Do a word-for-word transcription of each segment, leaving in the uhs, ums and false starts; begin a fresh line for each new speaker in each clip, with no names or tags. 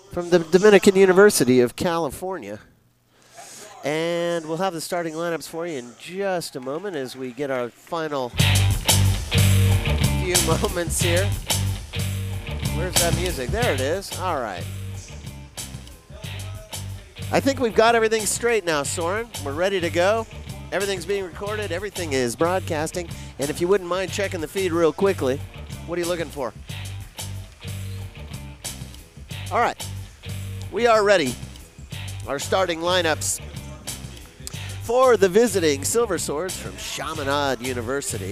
from the Dominican University of California. And we'll have the starting lineups for you in just a moment as we get our final few moments here. Where's that music? There it is. All right. I think we've got everything straight now, Soren. We're ready to go. Everything's being recorded. Everything is broadcasting. And if you wouldn't mind checking the feed real quickly, what are you looking for? All right. We are ready. Our starting lineups for the visiting Silver Swords from Chaminade University.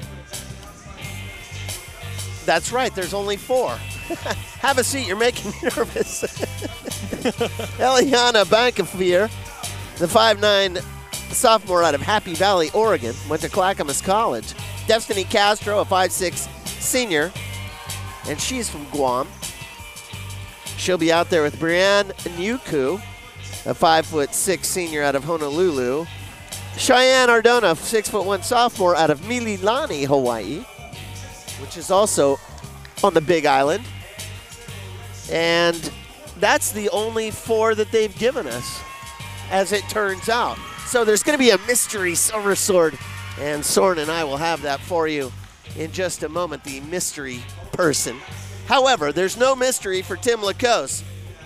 That's right. There's only four. Have a seat. You're making me nervous. Eliana Bankafier, the five nine sophomore out of Happy Valley, Oregon, went to Clackamas College. Destiny Castro, a five six senior, and she's from Guam. She'll be out there with Brianne Nyuku, a five foot six senior out of Honolulu. Cheyenne Ardona, six foot one sophomore out of Mililani, Hawaii, which is also on the Big Island. And that's the only four that they've given us, as it turns out. So there's going to be a mystery Silver Sword, and Soren and I will have that for you in just a moment, the mystery person. However, there's no mystery for Tim Lacoste.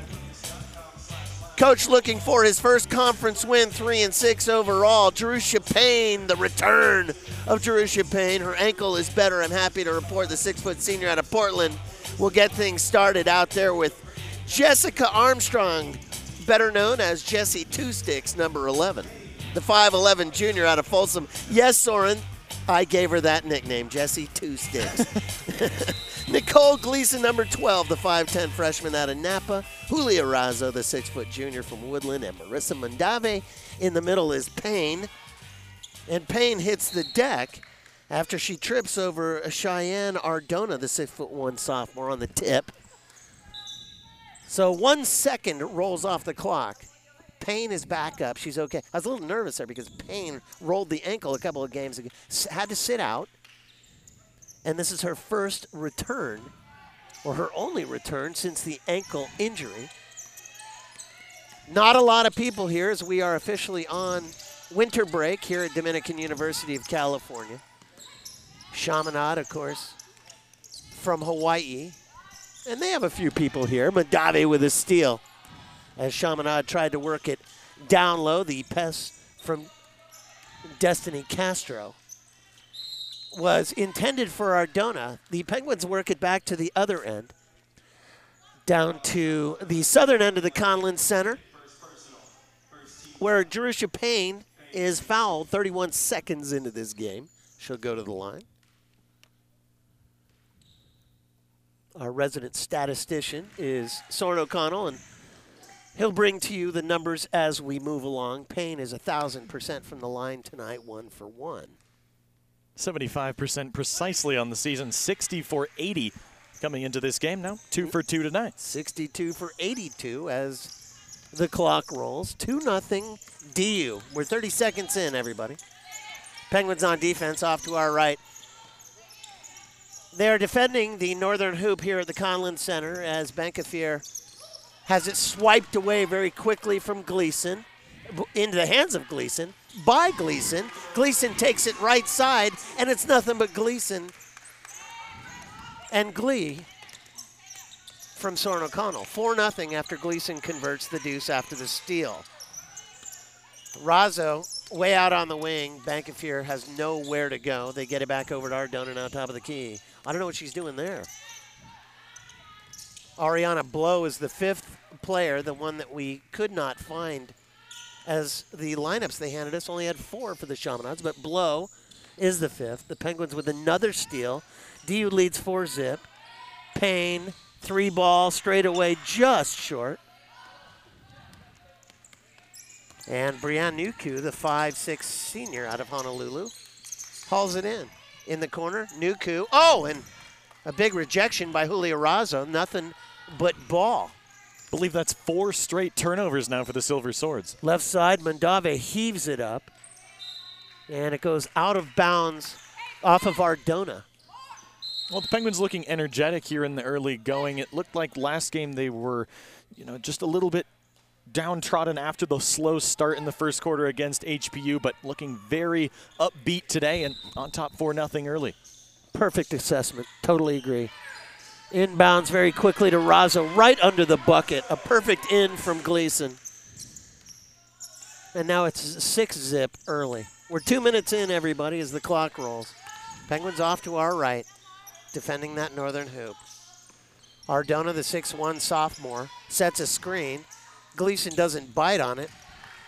Coach looking for his first conference win, three and six overall. Jerusha Payne, the return of Jerusha Payne. Her ankle is better. I'm happy to report the six foot senior out of Portland will get things started out there with Jessica Armstrong, better known as Jessie Two Sticks, number eleven. The five eleven junior out of Folsom. Yes, Soren, I gave her that nickname, Jessie Two Sticks. Nicole Gleason, number twelve, the five ten freshman out of Napa. Julia Razzo, the six foot junior from Woodland. And Marissa Mondave in the middle is Payne. And Payne hits the deck after she trips over Cheyenne Ardona, the six foot one sophomore, on the tip. So one second rolls off the clock. Payne is back up. She's okay. I was a little nervous there because Payne rolled the ankle a couple of games ago. Had to sit out. And this is her first return, or her only return since the ankle injury. Not a lot of people here as we are officially on winter break here at Dominican University of California. Chaminade, of course, from Hawaii. And they have a few people here. Mondave with a steal as Chaminade tried to work it down low. The pass from Destiny Castro was intended for Ardona. The Penguins work it back to the other end, down to the southern end of the Conlin Center, where Jerusha Payne is fouled thirty-one seconds into this game. She'll go to the line. Our resident statistician is Soren O'Connell, and he'll bring to you the numbers as we move along. Payne is one thousand percent from the line tonight, one for one.
seventy-five percent precisely on the season, sixty for eighty coming into this game now, two for two tonight.
sixty-two for eighty-two as the clock rolls. two nothing D U. We're thirty seconds in, everybody. Penguins on defense off to our right. They're defending the northern hoop here at the Conlin Center as Bankafier has it swiped away very quickly from Gleason into the hands of Gleason. By Gleason. Gleason takes it right side, and it's nothing but Gleason and Glee from Soren O'Connell. four nothing after Gleason converts the deuce after the steal. Razzo way out on the wing. Bankafier has nowhere to go. They get it back over to Ardona on top of the key. I don't know what she's doing there. Ariana Blow is the fifth player, the one that we could not find as the lineups they handed us only had four for the Chaminades, but Blow is the fifth. The Penguins with another steal. D U leads four zip. Payne, three ball, straight away, just short. And Brianne Nuku, the five six senior out of Honolulu, hauls it in. In the corner, Nuku. Oh, and a big rejection by Julia Razzo. Nothing but ball.
I believe that's four straight turnovers now for the Silver Swords.
Left side, Mondave heaves it up. And it goes out of bounds off of Ardona.
Well, the Penguins looking energetic here in the early going. It looked like last game they were, you know, just a little bit downtrodden after the slow start in the first quarter against H P U, but looking very upbeat today and on top four nothing early.
Perfect assessment. Totally agree. Inbounds very quickly to Razo, right under the bucket. A perfect in from Gleason. And now it's six zip early. We're two minutes in, everybody, as the clock rolls. Penguins off to our right, defending that northern hoop. Ardona, the six one sophomore, sets a screen. Gleason doesn't bite on it.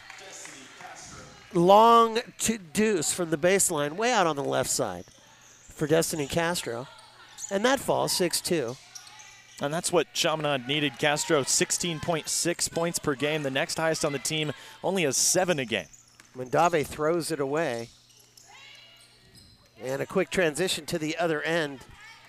Long to deuce from the baseline, way out on the left side for Destiny Castro. And that falls six two.
And that's what Chaminade needed. Castro, sixteen point six points per game. The next highest on the team, only has seven a game.
Mandave throws it away. And a quick transition to the other end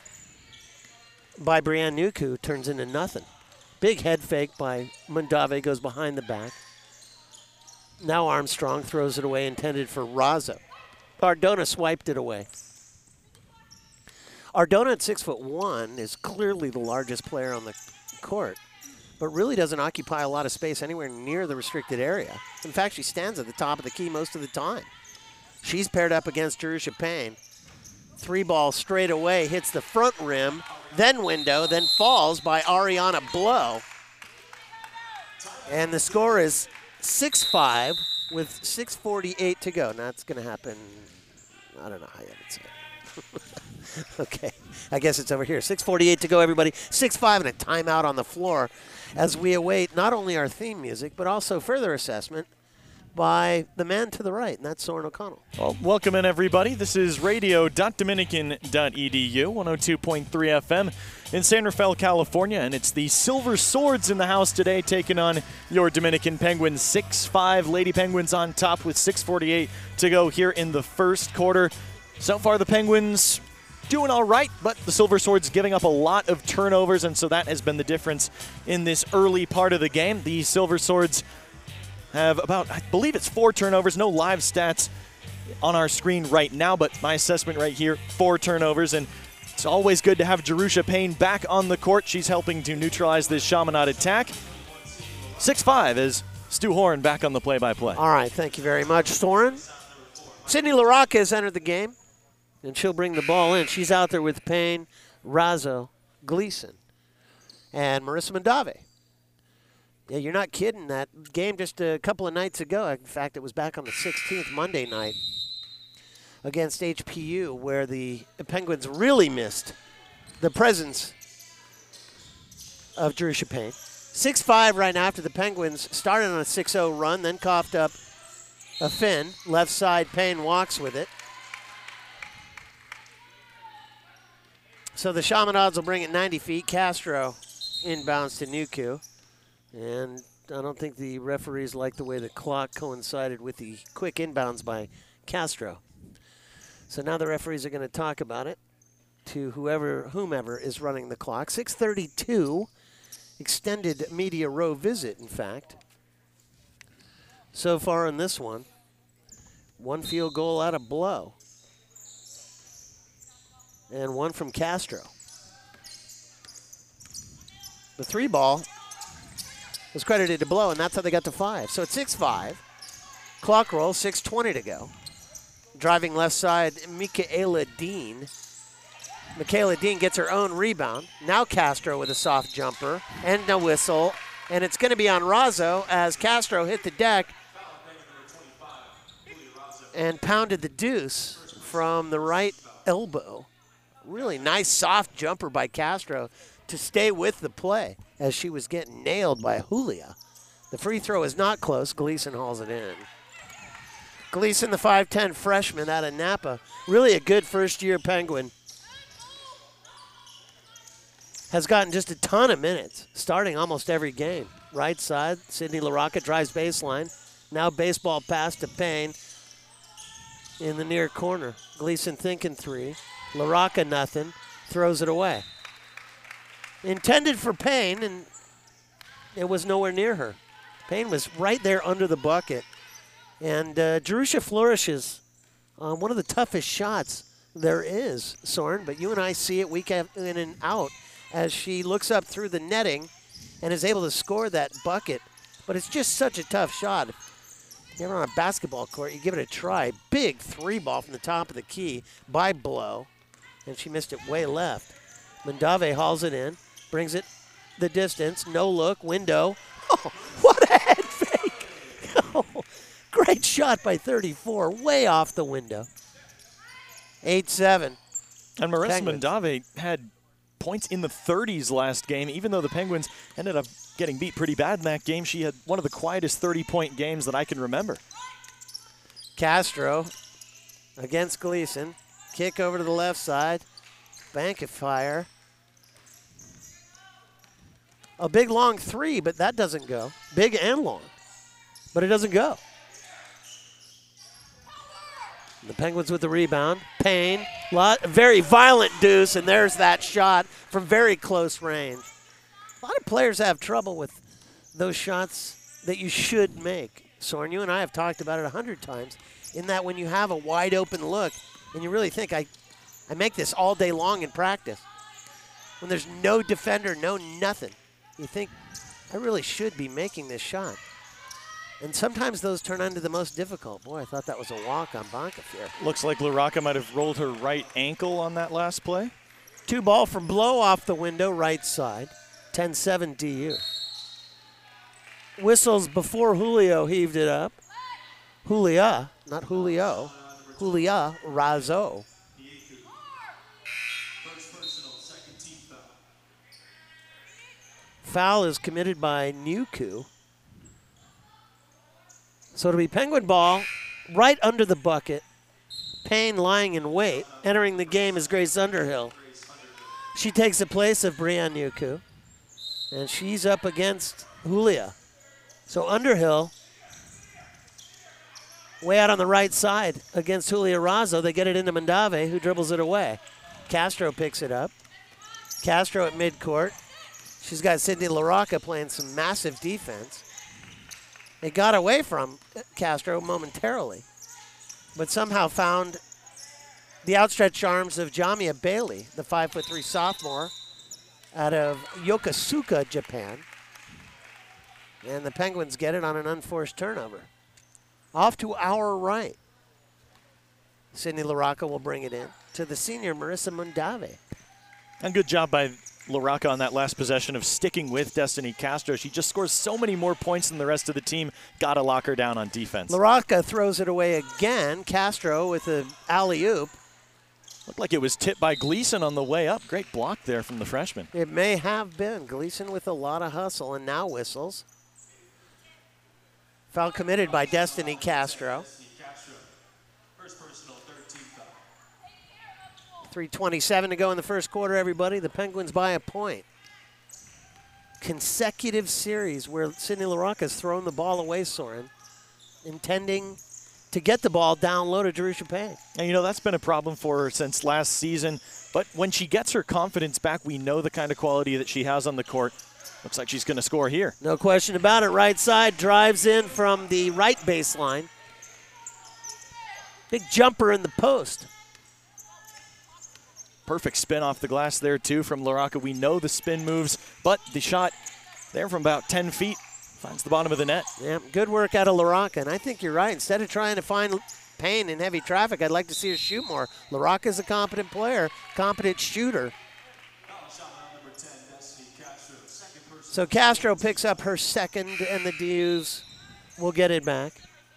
by Brianne Nuku turns into nothing. Big head fake by Mandave, goes behind the back. Now Armstrong throws it away, intended for Razo. Ardona swiped it away. Ardona at six foot one is clearly the largest player on the court, but really doesn't occupy a lot of space anywhere near the restricted area. In fact, she stands at the top of the key most of the time. She's paired up against Jerusha Payne. Three ball straight away, hits the front rim, then window, then falls by Ariana Blow. And the score is six five with six forty-eight to go. Now it's going to happen, I don't know how you would say it. Okay, I guess it's over here. six forty-eight to go, everybody. six five and a timeout on the floor as we await not only our theme music, but also further assessment by the man to the right, and that's Soren O'Connell.
Well, welcome in, everybody. This is radio dot dominican dot e d u, one oh two point three F M in San Rafael, California, and it's the Silver Swords in the house today taking on your Dominican Penguins. six five Lady Penguins on top with six forty-eight to go here in the first quarter. So far, the Penguins doing all right, but the Silver Swords giving up a lot of turnovers, and so that has been the difference in this early part of the game. The Silver Swords have about, I believe it's four turnovers, no live stats on our screen right now, but my assessment right here, four turnovers, and it's always good to have Jerusha Payne back on the court. She's helping to neutralize this Chaminade attack. six five is Stu Horn back on the play-by-play.
All right, thank you very much, Soren. Sydney LaRocca has entered the game, and she'll bring the ball in. She's out there with Payne, Razo, Gleason, and Marissa Mandave. Yeah, you're not kidding. That game just a couple of nights ago, in fact, it was back on the sixteenth, Monday night, against H P U, where the Penguins really missed the presence of Jerusha Payne. six five right now after the Penguins started on a six oh run, then coughed up a fin. Left side, Payne walks with it. So the Chaminades will bring it ninety feet. Castro inbounds to Nuku. And I don't think the referees like the way the clock coincided with the quick inbounds by Castro. So now the referees are going to talk about it to whoever, whomever is running the clock. six thirty-two, extended media row visit, in fact. So far in this one, one field goal out of Blow. And one from Castro. The three ball was credited to Blow, and that's how they got to five. So it's six five. Clock roll, six twenty to go. Driving left side, Michaela Dean. Michaela Dean gets her own rebound. Now Castro with a soft jumper and a whistle. And it's going to be on Razo as Castro hit the deck and pounded the deuce from the right elbow. Really nice soft jumper by Castro to stay with the play as she was getting nailed by Julia. The free throw is not close. Gleason hauls it in. Gleason, the five ten freshman out of Napa, really a good first-year Penguin, has gotten just a ton of minutes, starting almost every game. Right side, Sydney LaRocca drives baseline. Now baseball pass to Payne in the near corner. Gleason thinking three. LaRocca nothing, throws it away. Intended for Payne, and it was nowhere near her. Payne was right there under the bucket. And uh, Jerusha flourishes on one of the toughest shots there is, Soren, but you and I see it week in and out as she looks up through the netting and is able to score that bucket. But it's just such a tough shot. If you're ever on a basketball court, you give it a try. Big three ball from the top of the key by Blow, and she missed it way left. Mandave hauls it in, brings it the distance, no look, window. Oh, what a head fake. Oh, great shot by thirty-four, way off the window. eight seven.
And Marissa
Penguins.
Mandave had points in the thirties last game. Even though the Penguins ended up getting beat pretty bad in that game, she had one of the quietest thirty-point games that I can remember.
Castro against Gleason. Kick over to the left side. Bank of fire. A big long three, but that doesn't go. Big and long, but it doesn't go. The Penguins with the rebound. Payne, lot, very violent deuce, and there's that shot from very close range. A lot of players have trouble with those shots that you should make. Soren, you and I have talked about it a hundred times, in that when you have a wide open look and you really think, I, I make this all day long in practice, when there's no defender, no nothing, you think, I really should be making this shot. And sometimes those turn into the most difficult. Boy, I thought that was a walk on Bonkafir.
Looks like LaRocca might have rolled her right ankle on that last play.
Two ball from Blow off the window, right side. ten seven D U. Whistles before Julio heaved it up. Julia, not Julio. Julia Razzo. Foul is committed by Nuku. So it'll be Penguin ball right under the bucket. Payne lying in wait. Entering the game is Grace Underhill. She takes the place of Brianne Nuku. And she's up against Julia. So Underhill, way out on the right side against Julia Razzo. They get it into Mandave, who dribbles it away. Castro picks it up. Castro at midcourt. She's got Sydney LaRocca playing some massive defense. They got away from Castro momentarily, but somehow found the outstretched arms of Jamia Bailey, the five foot three sophomore out of Yokosuka, Japan. And the Penguins get it on an unforced turnover. Off to our right. Sydney LaRocca will bring it in to the senior Marissa Mandave.
And good job by LaRocca on that last possession of sticking with Destiny Castro. She just scores so many more points than the rest of the team. Got to lock her down on defense.
LaRocca throws it away again. Castro with an alley-oop.
Looked like it was tipped by Gleason on the way up. Great block there from the freshman.
It may have been. Gleason with a lot of hustle and now whistles. Foul committed by Destiny Castro. three twenty-seven to go in the first quarter, everybody. The Penguins by a point. Consecutive series where Sydney LaRocca has thrown the ball away, Soren, intending to get the ball down low to Jerusha Payne.
And, you know, that's been a problem for her since last season. But when she gets her confidence back, we know the kind of quality that she has on the court. Looks like she's going to score here.
No question about it. Right side, drives in from the right baseline. Big jumper in the post.
Perfect spin off the glass there, too, from LaRocca. We know the spin moves, but the shot there from about ten feet finds the bottom of the net.
Yeah, good work out of LaRocca, and I think you're right. Instead of trying to find Payne in heavy traffic, I'd like to see her shoot more. LaRocca's a competent player, competent shooter. So Castro picks up her second, and the D Us will get it back.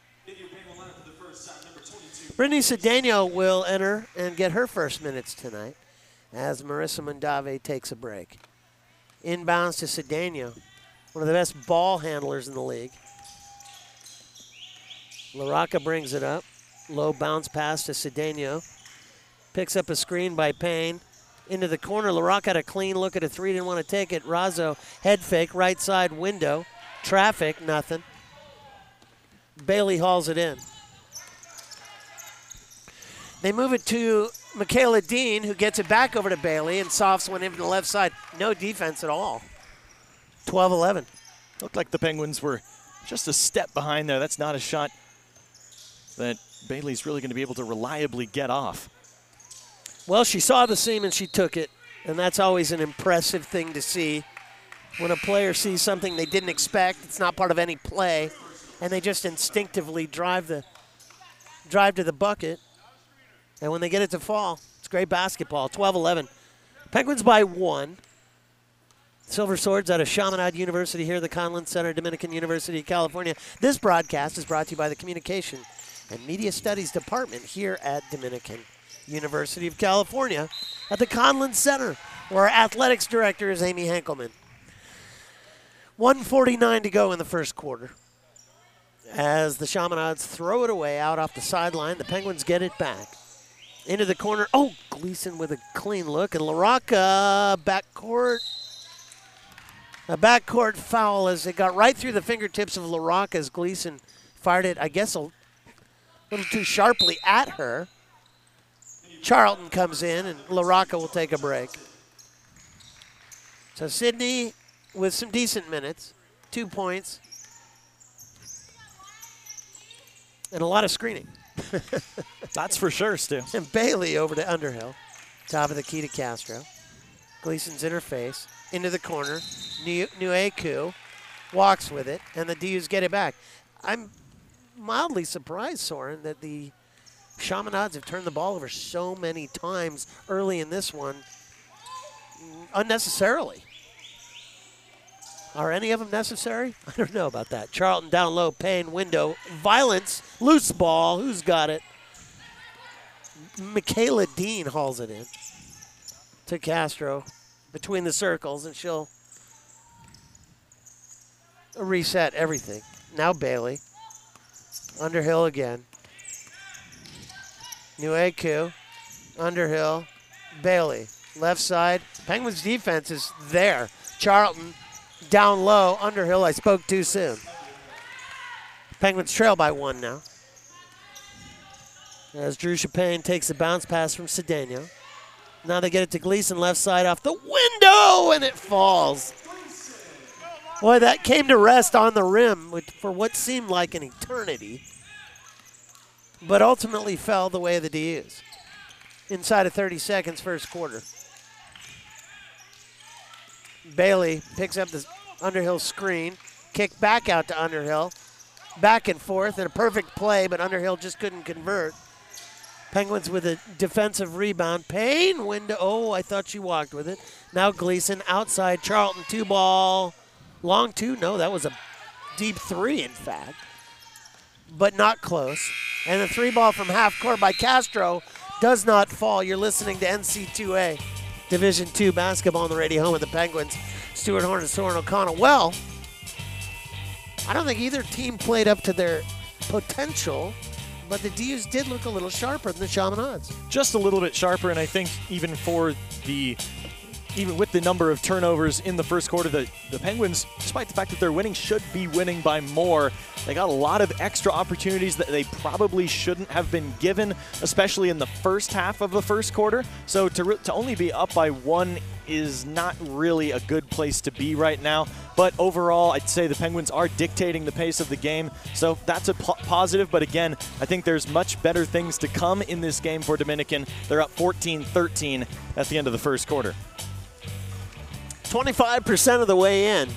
Brittany Cedeno will enter and get her first minutes tonight as Marissa Mandave takes a break. Inbounds to Cedeno, one of the best ball handlers in the league. LaRocca brings it up. Low bounce pass to Cedeno. Picks up a screen by Payne. Into the corner. LaRocca had a clean look at a three, didn't want to take it. Razzo, head fake, right side window. Traffic, nothing. Bailey hauls it in. They move it to Michaela Dean, who gets it back over to Bailey, and softs one in from the left side. No defense at all. twelve eleven.
Looked like the Penguins were just a step behind there. That's not a shot that Bailey's really going to be able to reliably get off.
Well, she saw the seam and she took it, and that's always an impressive thing to see. When a player sees something they didn't expect, it's not part of any play, and they just instinctively drive the drive to the bucket. And when they get it to fall, it's great basketball. twelve eleven. Penguins by one. Silver Swords out of Chaminade University here at the Conlin Center, Dominican University of California. This broadcast is brought to you by the Communication and Media Studies Department here at Dominican University of California at the Conlin Center, where our athletics director is Amy Henkelman. one forty-nine to go in the first quarter. As the Chaminades throw it away out off the sideline, the Penguins get it back. Into the corner. Oh, Gleason with a clean look. And LaRocca, backcourt. A backcourt foul as it got right through the fingertips of LaRocca as Gleason fired it, I guess, a little too sharply at her. Charlton comes in, and LaRocca will take a break. So Sydney with some decent minutes, two points, and a lot of screening.
That's for sure, Stu.
And Bailey over to Underhill. Top of the key to Castro. Gleason's in her face. Into the corner. Nueku walks with it, and the D Us get it back. I'm mildly surprised, Soren, that the Chaminades have turned the ball over so many times early in this one unnecessarily. Are any of them necessary? I don't know about that. Charlton down low, Payne, window, violence, loose ball. Who's got it? Michaela Dean hauls it in to Castro between the circles, and she'll reset everything. Now Bailey. Underhill again. Nueku. Underhill. Bailey. Left side. Penguins defense is there. Charlton down low. Underhill, I spoke too soon. Penguins trail by one now. As Jerusha Payne takes a bounce pass from Cedeno. Now they get it to Gleason, left side off the window, and it falls. Boy, that came to rest on the rim for what seemed like an eternity, but ultimately fell the way of the D Us. Inside of thirty seconds, first quarter. Bailey picks up the Underhill screen, kick back out to Underhill, back and forth, and a perfect play, but Underhill just couldn't convert. Penguins with a defensive rebound. Payne, window. Oh, I thought she walked with it. Now Gleason outside. Charlton, two ball. Long two. No, that was a deep three, in fact. But not close. And the three ball from half court by Castro does not fall. You're listening to N C two A Division two basketball on the radio, home of the Penguins. Stuart Horn and Soren O'Connell. Well, I don't think either team played up to their potential, but the D Us did look a little sharper than the Chaminades.
Just a little bit sharper, and I think even for the, even with the number of turnovers in the first quarter, the, the Penguins, despite the fact that they're winning, should be winning by more. They got a lot of extra opportunities that they probably shouldn't have been given, especially in the first half of the first quarter. So to, re- to only be up by one is not really a good place to be right now. But overall, I'd say the Penguins are dictating the pace of the game. So that's a po- positive. But again, I think there's much better things to come in this game for Dominican. They're up fourteen thirteen at the end of the first quarter.
twenty-five percent of the way in.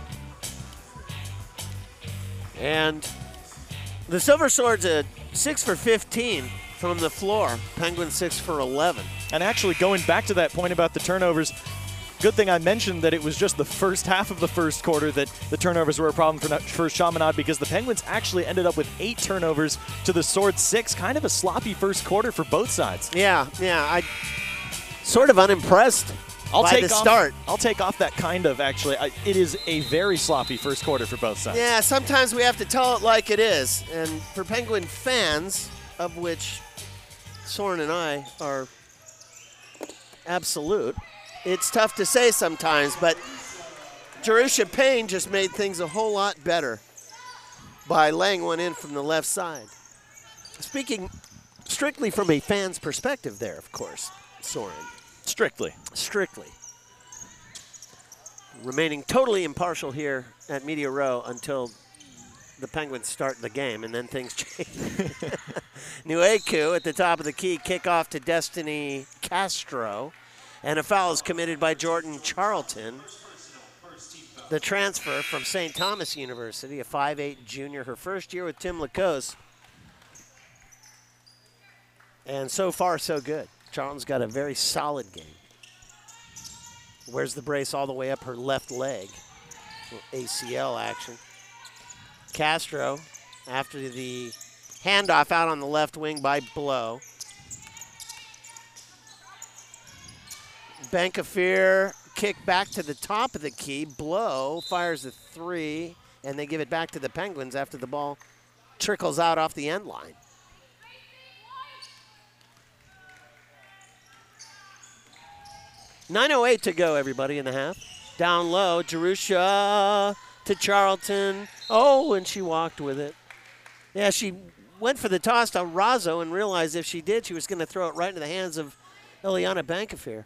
And the Silver Swords at six for fifteen from the floor. Penguins six for eleven.
And actually, going back to that point about the turnovers, good thing I mentioned that it was just the first half of the first quarter that the turnovers were a problem for, for Chaminade, because the Penguins actually ended up with eight turnovers to the Swords six. Kind of a sloppy first quarter for both sides.
Yeah, yeah. I sort of unimpressed
I'll
by
take
the
off,
start.
I'll take off that kind of, actually. I, it is a very sloppy first quarter for both sides.
Yeah, sometimes we have to tell it like it is. And for Penguin fans, of which Soren and I are absolute, it's tough to say sometimes, but Jerusha Payne just made things a whole lot better by laying one in from the left side. Speaking strictly from a fan's perspective there, of course, Soren.
Strictly.
Strictly. Remaining totally impartial here at Media Row until the Penguins start the game, and then things change. Nueku at the top of the key, kickoff to Destiny Castro. And a foul is committed by Jordan Charlton, the transfer from Saint Thomas University, a five eight junior, her first year with Tim Lacoste. And so far, so good. Charlton's got a very solid game. Wears the brace all the way up her left leg. A C L action. Castro, after the handoff out on the left wing by Blow. Bankafir kick back to the top of the key. Blow fires a three, and they give it back to the Penguins after the ball trickles out off the end line. nine oh eight to go, everybody, in the half. Down low, Jerusha to Charlton. Oh, and she walked with it. Yeah, she went for the toss to Razzo and realized if she did, she was going to throw it right into the hands of Ileana Bankafir.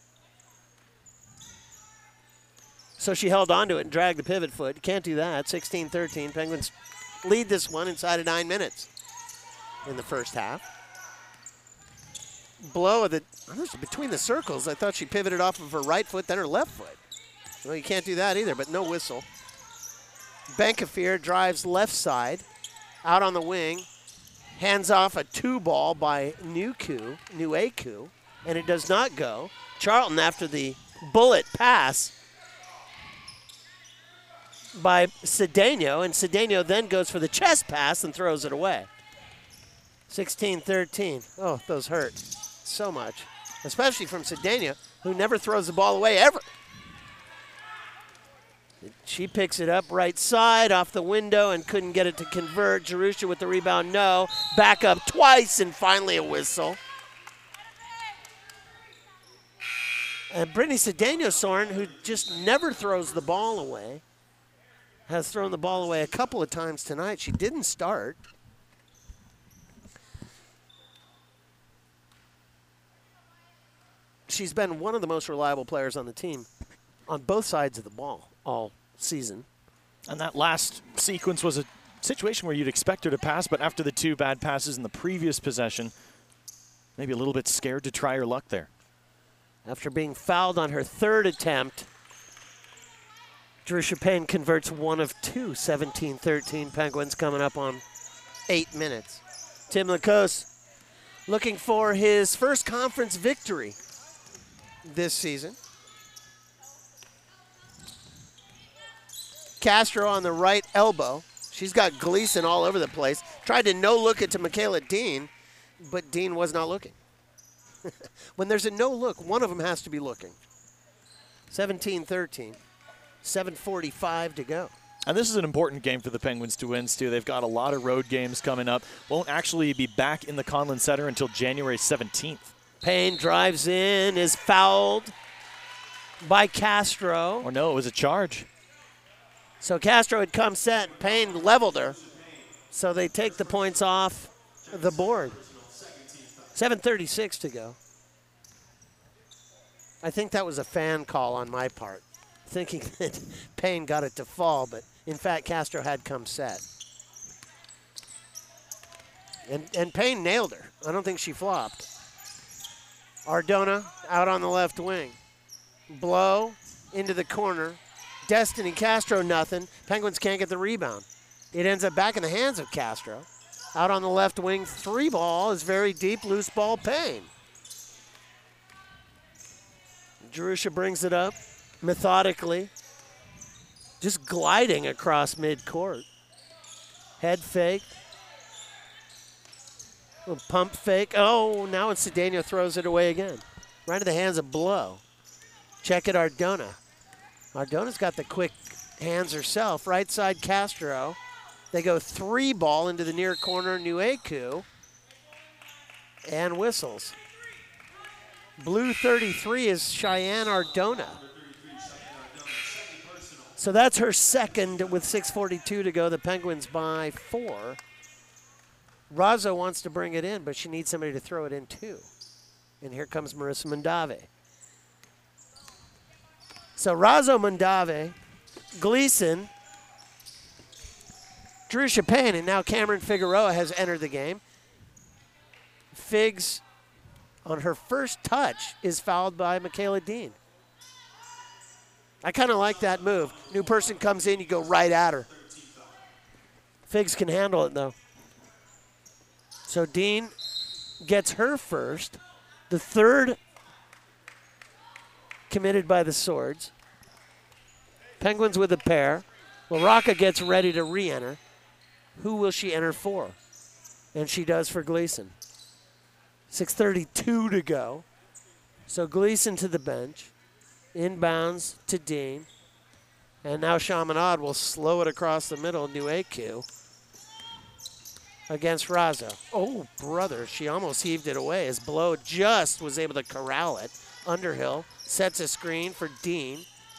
So she held on to it and dragged the pivot foot. Can't do that. sixteen thirteen. Penguins lead this one inside of nine minutes in the first half. Blow of the, I don't know, between the circles, I thought she pivoted off of her right foot, then her left foot. Well, you can't do that either, but no whistle. Bankafir drives left side, out on the wing, hands off a two ball by Nuku, Nueku, and it does not go. Charlton, after the bullet pass by Cedeno, and Cedeno then goes for the chest pass and throws it away. sixteen thirteen. Oh, those hurt so much, especially from Cedeno, who never throws the ball away ever. She picks it up right side off the window and couldn't get it to convert. Jerusha with the rebound, no. Back up twice and finally a whistle. And Brittany Cedeno-Soren, who just never throws the ball away, has thrown the ball away a couple of times tonight. She didn't start. She's been one of the most reliable players on the team on both sides of the ball all season.
And that last sequence was a situation where you'd expect her to pass, but after the two bad passes in the previous possession, maybe a little bit scared to try her luck there.
After being fouled on her third attempt, Jerusha Payne converts one of two. seventeen thirteen. Penguins coming up on eight minutes. Tim Lacoste looking for his first conference victory this season. Castro on the right elbow. She's got Gleason all over the place. Tried to no-look it to Michaela Dean, but Dean was not looking. When there's a no-look, one of them has to be looking. seventeen thirteen. seven forty-five to go.
And this is an important game for the Penguins to win, Stu. They've got a lot of road games coming up. Won't actually be back in the Conlon Center until January seventeenth.
Payne drives in, is fouled by Castro.
Or no, it was a charge.
So Castro had come set. Payne leveled her. So they take the points off the board. seven thirty-six to go. I think that was a fan call on my part, thinking that Payne got it to fall, but in fact Castro had come set. And, and Payne nailed her. I don't think she flopped. Ardona out on the left wing. Blow into the corner. Destiny Castro, nothing. Penguins can't get the rebound. It ends up back in the hands of Castro. Out on the left wing, three ball is very deep, loose ball, Payne. Jerusha brings it up methodically, just gliding across midcourt. Head fake. Little pump fake. Oh, now it's Cedeno throws it away again. Right into the hands of Blow. Check it, Ardona. Ardona's got the quick hands herself. Right side, Castro. They go three ball into the near corner, Nueku. And whistles. Blue thirty-three is Cheyenne Ardona. So that's her second with six forty-two to go. The Penguins by four. Razzo wants to bring it in, but she needs somebody to throw it in too. And here comes Marissa Mondave. So Razzo, Mondave, Gleason, Jerusha Payne, and now Cameron Figueroa has entered the game. Figs, on her first touch, is fouled by Michaela Dean. I kind of like that move. New person comes in, you go right at her. Figs can handle it, though. So Dean gets her first. The third committed by the Swords. Penguins with a pair. LaRocca gets ready to re-enter. Who will she enter for? And she does for Gleason. six thirty-two to go. So Gleason to the bench. Inbounds to Dean. And now Chaminade will slow it across the middle. New A Q against Razzo. Oh, brother, she almost heaved it away as Blow just was able to corral it. Underhill sets a screen for Dean.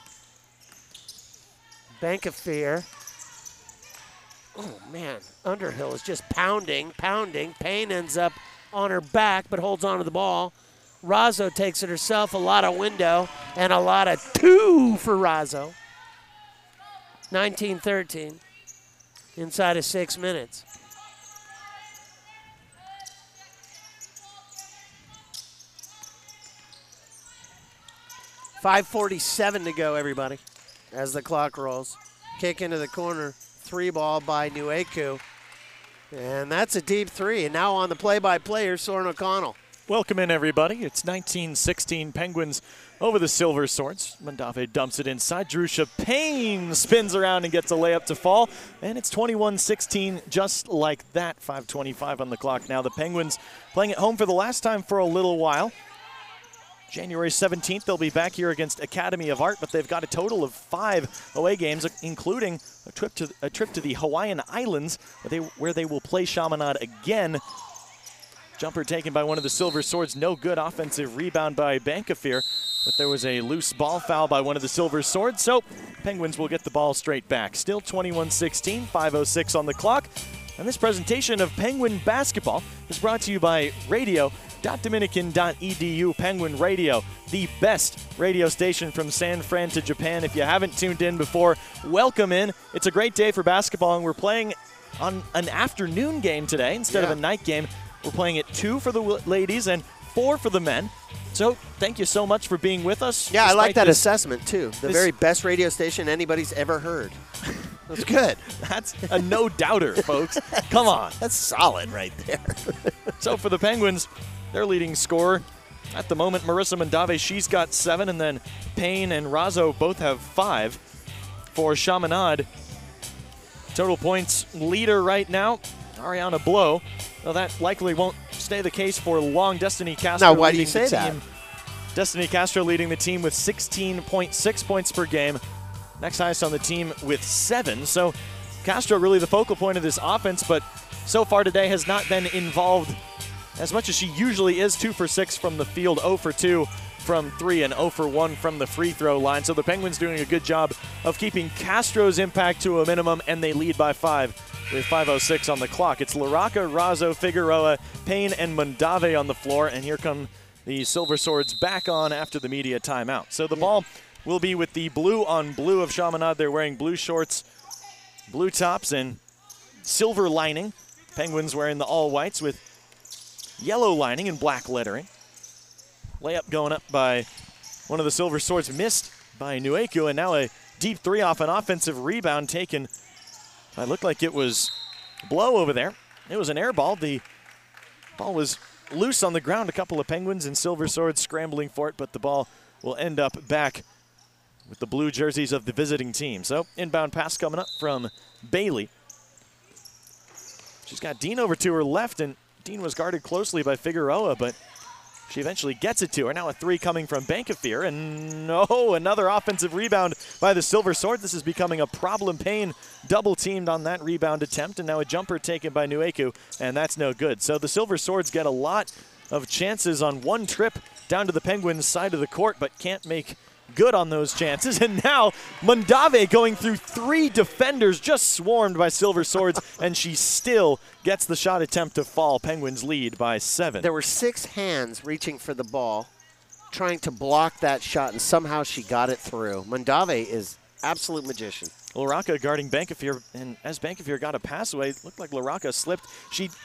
Bank of Fear. Oh, man, Underhill is just pounding, pounding. Payne ends up on her back but holds on to the ball. Razzo takes it herself, a lot of window, and a lot of two for Razzo. nineteen thirteen inside of six minutes. five forty-seven to go, everybody, as the clock rolls. Kick into the corner, three ball by Nueku. And that's a deep three. And now on the play-by-play, here's Soren O'Connell.
Welcome in, everybody. It's nineteen sixteen Penguins over the Silver Swords. Mandave dumps it inside. Jerusha Payne spins around and gets a layup to fall. And it's twenty-one sixteen just like that. five twenty-five on the clock now. The Penguins playing at home for the last time for a little while. January seventeenth, they'll be back here against Academy of Art, but they've got a total of five away games, including a trip to a trip to the Hawaiian Islands, where they, where they will play Chaminade again. Jumper taken by one of the Silver Swords. No good. Offensive rebound by Bankafir, but there was a loose ball foul by one of the Silver Swords, so Penguins will get the ball straight back. Still twenty-one sixteen, five oh six on the clock. And this presentation of Penguin basketball is brought to you by radio dot dominican dot e d u. Penguin Radio, the best radio station from San Fran to Japan. If you haven't tuned in before, welcome in. It's a great day for basketball, and we're playing on an afternoon game today instead
yeah.
of a night game. We're playing it two for the ladies and four for the men. So thank you so much for being with us.
Yeah, I like that
this,
assessment, too. The
this,
very best radio station anybody's ever heard. That's good.
That's a no-doubter, folks. Come on.
That's solid right there.
So for the Penguins, their leading scorer at the moment, Marissa Mandave, she's got seven, and then Payne and Razzo both have five. For Chaminade, total points leader right now, Ariana Blow. Well, that likely won't stay the case for long. Destiny Castro
now, why do you say
the
that?
team. Destiny Castro leading the team with sixteen point six points per game. Next highest on the team with seven. So Castro really the focal point of this offense, but so far today has not been involved as much as she usually is. Two for six from the field, zero for two from three, and zero for one from the free throw line. So the Penguins doing a good job of keeping Castro's impact to a minimum, and they lead by five with five oh six on the clock. It's LaRocca, Razzo, Figueroa, Payne, and Mandave on the floor, and here come the Silver Swords back on after the media timeout. So the ball will be with the blue on blue of Chaminade. They're wearing blue shorts, blue tops, and silver lining. Penguins wearing the all whites with yellow lining and black lettering. Layup going up by one of the Silver Swords, missed by Nueku, and now a deep three off an offensive rebound taken. It looked like it was Blow over there. It was an air ball. The ball was loose on the ground. A couple of Penguins and Silver Swords scrambling for it, but the ball will end up back with the blue jerseys of the visiting team. So inbound pass coming up from Bailey. She's got Dean over to her left, and Dean was guarded closely by Figueroa, but she eventually gets it to her. Now a three coming from Bankafir, and no, another offensive rebound by the Silver Sword. This is becoming a problem. Payne double-teamed on that rebound attempt, and now a jumper taken by Nueku, and that's no good. So the Silver Swords get a lot of chances on one trip down to the Penguins' side of the court, but can't make good on those chances. And now Mandave going through three defenders, just swarmed by Silver Swords, and she still gets the shot attempt to fall. Penguins lead by seven.
There were six hands reaching for the ball, trying to block that shot, and somehow she got it through. Mandave is absolute magician.
LaRocca guarding Bankafir, and as Bankafir got a pass away, it looked like LaRocca slipped. She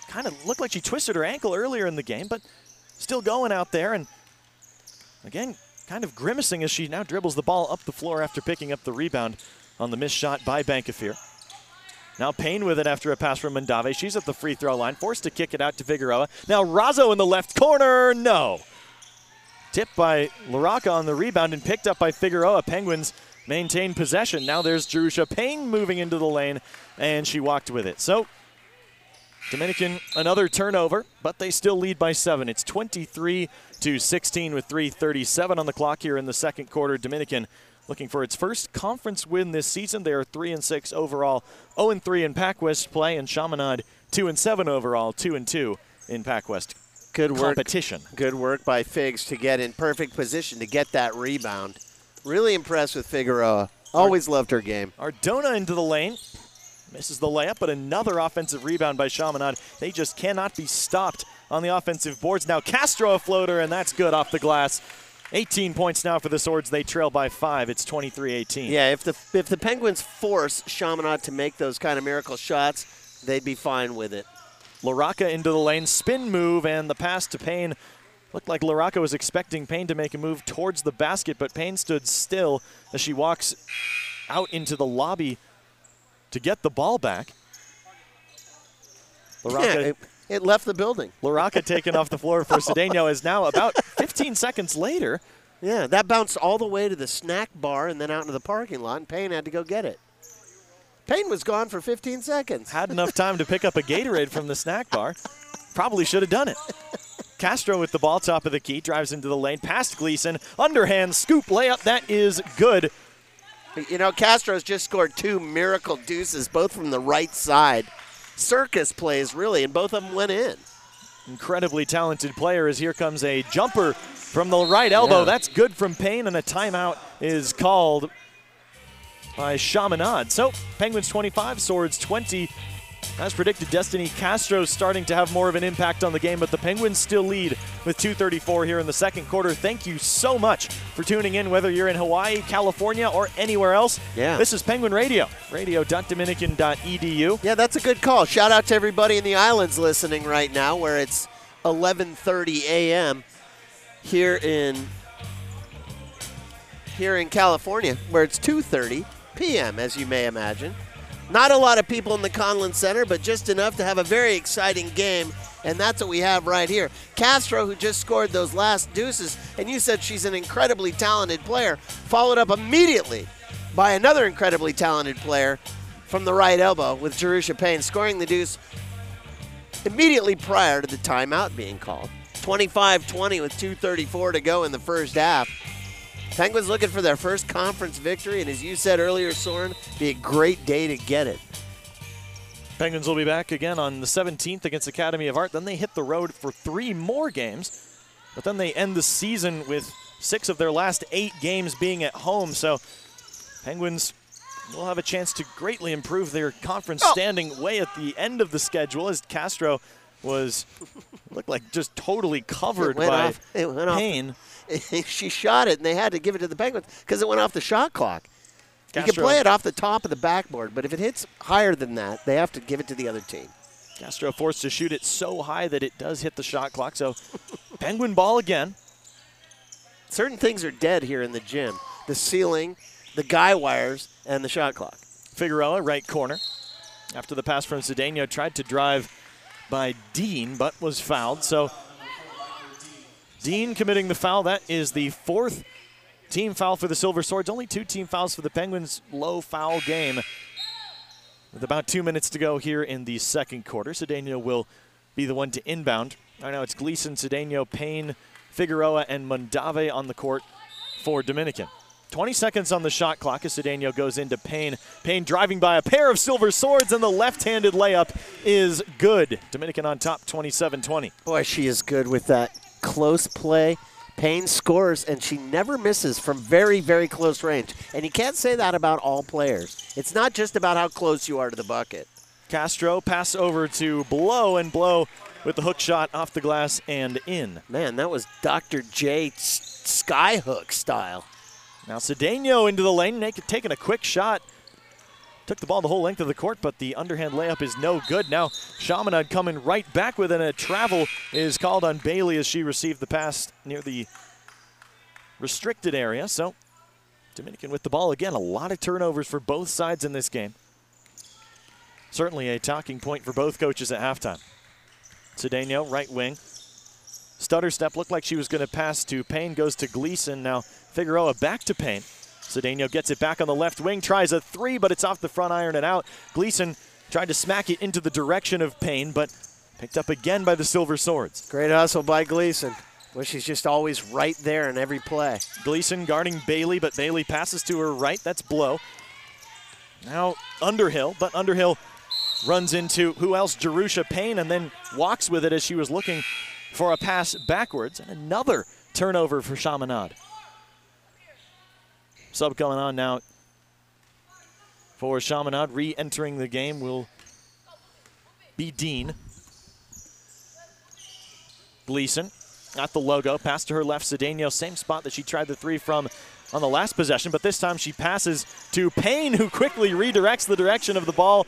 kind of looked like she twisted her ankle earlier in the game, but still going out there. And again, kind of grimacing as she now dribbles the ball up the floor after picking up the rebound on the missed shot by Bankafir. Now Payne with it after a pass from Mandave. She's at the free throw line, forced to kick it out to Figueroa. Now Razzo in the left corner, no. Tipped by LaRocca on the rebound and picked up by Figueroa. Penguins maintain possession. Now there's Jerusha Payne moving into the lane, and she walked with it. So Dominican, another turnover, but they still lead by seven. It's twenty-three to sixteen with three thirty-seven on the clock here in the second quarter. Dominican looking for its first conference win this season. They are three and six overall, zero and three in Pac West play, and Chaminade two and seven overall, two and two in Pac West
Good work.
competition.
Good work by Figs to get in perfect position to get that rebound. Really impressed with Figueroa. Always loved her game.
Ardona into the lane. Misses the layup, but another offensive rebound by Chaminade. They just cannot be stopped on the offensive boards. Now Castro a floater, and that's good off the glass. eighteen points now for the Swords. They trail by five. It's twenty-three eighteen.
Yeah, if the if the Penguins force Chaminade to make those kind of miracle shots, they'd be fine with it.
LaRocca into the lane, spin move, and the pass to Payne. Looked like LaRocca was expecting Payne to make a move towards the basket, but Payne stood still as she walks out into the lobby to get the ball back. LaRocca,
yeah, it, it left the building.
LaRocca taken off the floor for Cedeno is now about fifteen seconds later.
Yeah, that bounced all the way to the snack bar and then out into the parking lot, and Payne had to go get it. Payne was gone for fifteen seconds.
Had enough time to pick up a Gatorade from the snack bar. Probably should have done it. Castro with the ball, top of the key, drives into the lane, past Gleason, underhand scoop layup, that is good.
You know, Castro's just scored two miracle deuces, both from the right side. Circus plays, really, and both of them went in.
Incredibly talented player as here comes a jumper from the right elbow.
Yeah.
That's good from Payne, and a timeout is called by Chaminade. So, Penguins twenty-five, Swords twenty. As predicted, Destiny Castro starting to have more of an impact on the game, but the Penguins still lead with two thirty-four here in the second quarter. Thank you so much for tuning in, whether you're in Hawaii, California, or anywhere else.
Yeah.
This is Penguin Radio, radio dot dominican dot e d u.
Yeah, that's a good call. Shout out to everybody in the islands listening right now, where it's eleven thirty a m here in here in California, where it's two thirty p m, as you may imagine. Not a lot of people in the Conlon Center, but just enough to have a very exciting game, and that's what we have right here. Castro, who just scored those last deuces, and you said she's an incredibly talented player, followed up immediately by another incredibly talented player from the right elbow with Jerusha Payne scoring the deuce immediately prior to the timeout being called. twenty-five twenty with two thirty-four to go in the first half. Penguins looking for their first conference victory, and as you said earlier, Soren, be a great day to get it.
Penguins will be back again on the seventeenth against Academy of Art. Then they hit the road for three more games, but then they end the season with six of their last eight games being at home. So Penguins will have a chance to greatly improve their conference
oh.
standing way at the end of the schedule, as Castro was looked like just totally covered by
off. It went
Payne.
Off. She shot it, and they had to give it to the Penguins because it went off the shot clock.
Castro,
you can play it off the top of the backboard, but if it hits higher than that, they have to give it to the other team.
Castro forced to shoot it so high that it does hit the shot clock. So Penguin ball again.
Certain things are dead here in the gym. The ceiling, the guy wires, and the shot clock.
Figueroa, right corner. After the pass from Cedeno, tried to drive by Dean, but was fouled. So Dean committing the foul. That is the fourth team foul for the Silver Swords. Only two team fouls for the Penguins. Low foul game. With about two minutes to go here in the second quarter, Cedeno will be the one to inbound. Right now it's Gleason, Cedeno, Payne, Figueroa, and Mandave on the court for Dominican. twenty seconds on the shot clock as Cedeno goes into Payne. Payne driving by a pair of Silver Swords, and the left-handed layup is good. Dominican on top, twenty-seven twenty.
Boy, she is good with that close play. Payne scores, and she never misses from very, very close range. And you can't say that about all players. It's not just about how close you are to the bucket.
Castro pass over to Blow, and Blow with the hook shot off the glass and in.
Man, that was Doctor J skyhook style.
Now Cedeno into the lane, taking a quick shot. Took the ball the whole length of the court, but the underhand layup is no good. Now Chaminade coming right back with it, and a travel is called on Bailey as she received the pass near the restricted area. So Dominican with the ball again. A lot of turnovers for both sides in this game. Certainly a talking point for both coaches at halftime. Cedeno, right wing. Stutter step, looked like she was going to pass to Payne, goes to Gleason. Now Figueroa back to Payne. Cedeno gets it back on the left wing, tries a three, but it's off the front iron and out. Gleason tried to smack it into the direction of Payne, but picked up again by the Silver Swords.
Great hustle by Gleason. Well, she's just always right there in every play.
Gleason guarding Bailey, but Bailey passes to her right. That's Blow. Now Underhill, but Underhill runs into, who else? Jerusha Payne, and then walks with it as she was looking for a pass backwards. And another turnover for Chaminade. Sub coming on now for Chaminade. Re-entering the game will be Dean. Gleason at the logo. Pass to her left. Cedeno, same spot that she tried the three from on the last possession, but this time she passes to Payne, who quickly redirects the direction of the ball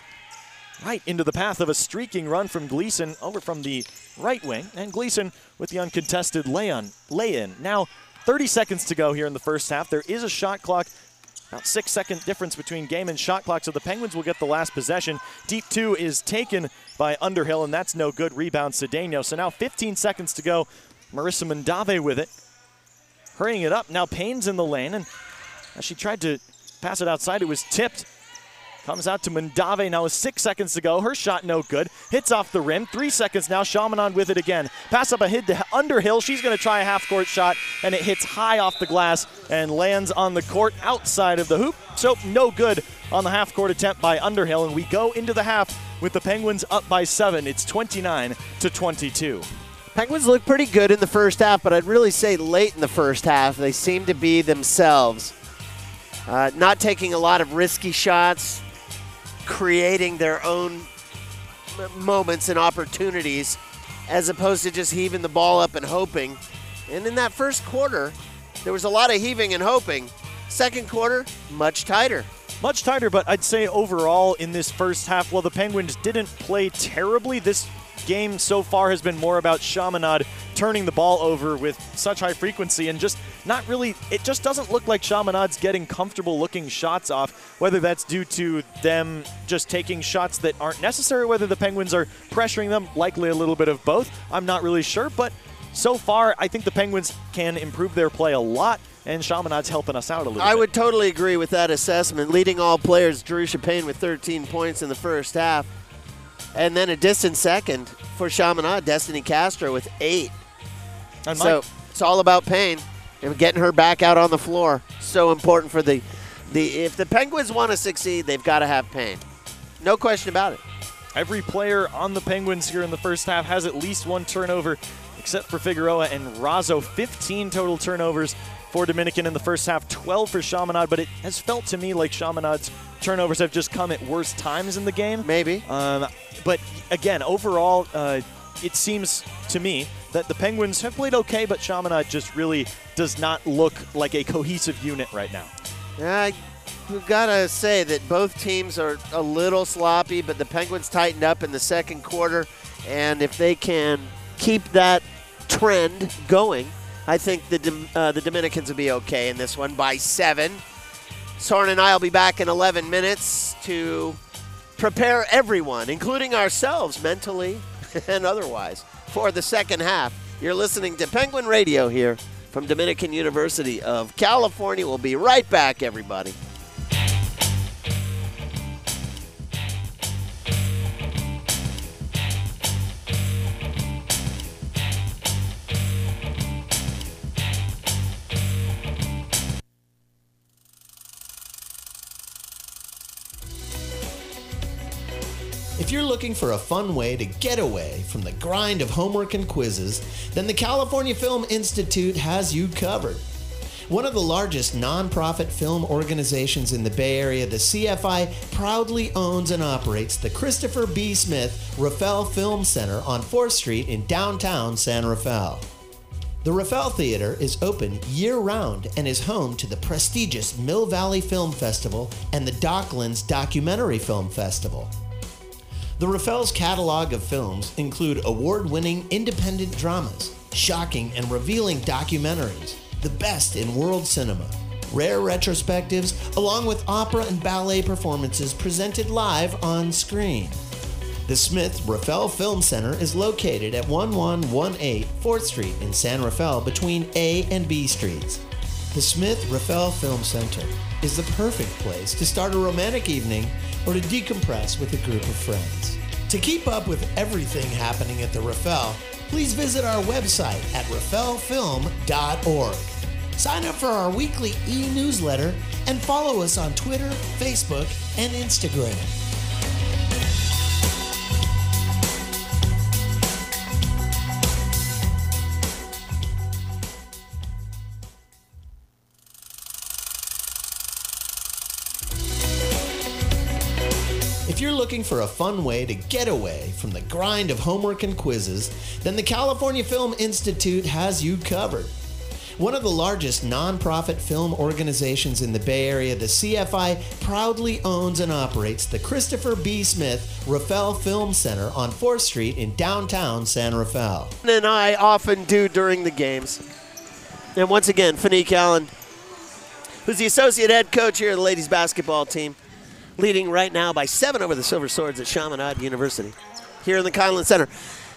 right into the path of a streaking run from Gleason over from the right wing. And Gleason with the uncontested lay-in. Lay-in. Now thirty seconds to go here in the first half. There is a shot clock, about six second difference between game and shot clock, so the Penguins will get the last possession. Deep two is taken by Underhill, and that's no good. Rebound Cedeno. So now fifteen seconds to go. Marissa Mandave with it. Hurrying it up. Now Payne's in the lane, and as she tried to pass it outside, it was tipped. Comes out to Mandave now with six seconds to go. Her shot no good. Hits off the rim. Three seconds now. Chaminade with it again. Pass up ahead to Underhill. She's going to try a half-court shot, and it hits high off the glass and lands on the court outside of the hoop. So no good on the half-court attempt by Underhill, and we go into the half with the Penguins up by seven. It's twenty-nine to twenty-two.
Penguins look pretty good in the first half, but I'd really say late in the first half, they seem to be themselves. Uh, not taking a lot of risky shots, creating their own moments and opportunities as opposed to just heaving the ball up and hoping. And in that first quarter, there was a lot of heaving and hoping. Second quarter, much tighter.
Much tighter, but I'd say overall in this first half, while the Penguins didn't play terribly, this game so far has been more about Chaminade turning the ball over with such high frequency and just not really, it just doesn't look like Chaminade's getting comfortable looking shots off, whether that's due to them just taking shots that aren't necessary, whether the Penguins are pressuring them, likely a little bit of both. I'm not really sure, but so far I think the Penguins can improve their play a lot, and Chaminade's helping us out a little
I
bit.
would totally agree with that assessment. Leading all players, Jerusha Payne with thirteen points in the first half. And then a distant second for Chaminade, Destiny Castro with eight.
And
so
Mike,
it's all about Payne and getting her back out on the floor. So important for the, the if the Penguins want to succeed, they've got to have Payne. No question about it.
every player on the Penguins here in the first half has at least one turnover, except for Figueroa and Razzo. fifteen total turnovers for Dominican in the first half, twelve for Chaminade, but it has felt to me like Chaminade's turnovers have just come at worse times in the game.
Maybe.
Um, but again, overall, uh, it seems to me that the Penguins have played okay, but Chaminade just really does not look like a cohesive unit right now.
Yeah, we've got to say that both teams are a little sloppy, but the Penguins tightened up in the second quarter, and if they can keep that trend going, I think the uh, the Dominicans will be okay in this one by seven. Soren and I will be back in eleven minutes to prepare everyone, including ourselves, mentally and otherwise, for the second half. You're listening to Penguin Radio here from Dominican University of California. We'll be right back, everybody.
If you're looking for a fun way to get away from the grind of homework and quizzes, then the California Film Institute has you covered. One of the largest nonprofit film organizations in the Bay Area, the C F I proudly owns and operates the Christopher B. Smith Rafael Film Center on fourth street in downtown San Rafael. The Raffel Theater is open year-round and is home to the prestigious Mill Valley Film Festival and the Docklands Documentary Film Festival. The Raffel's catalog of films include award-winning independent dramas, shocking and revealing documentaries, the best in world cinema, rare retrospectives, along with opera and ballet performances presented live on screen. The Smith Raffel Film Center is located at eleven eighteen fourth Street in San Rafael between A and B Streets. The Smith Raffel Film Center is the perfect place to start a romantic evening or to decompress with a group of friends. To keep up with everything happening at the Raffel, please visit our website at raffel film dot org. Sign up for our weekly e-newsletter and follow us on Twitter, Facebook, and Instagram. If you're looking for a fun way to get away from the grind of homework and quizzes, then the California Film Institute has you covered. One of the largest nonprofit film organizations in the Bay Area, the C F I proudly owns and operates the Christopher B. Smith Raffel Film Center on fourth Street in downtown San Rafael.
And I often do during the games. And once again, Fanique Allen, who's the associate head coach here of the ladies basketball team, leading right now by seven over the Silver Swords at Chaminade University here in the Conlin Center.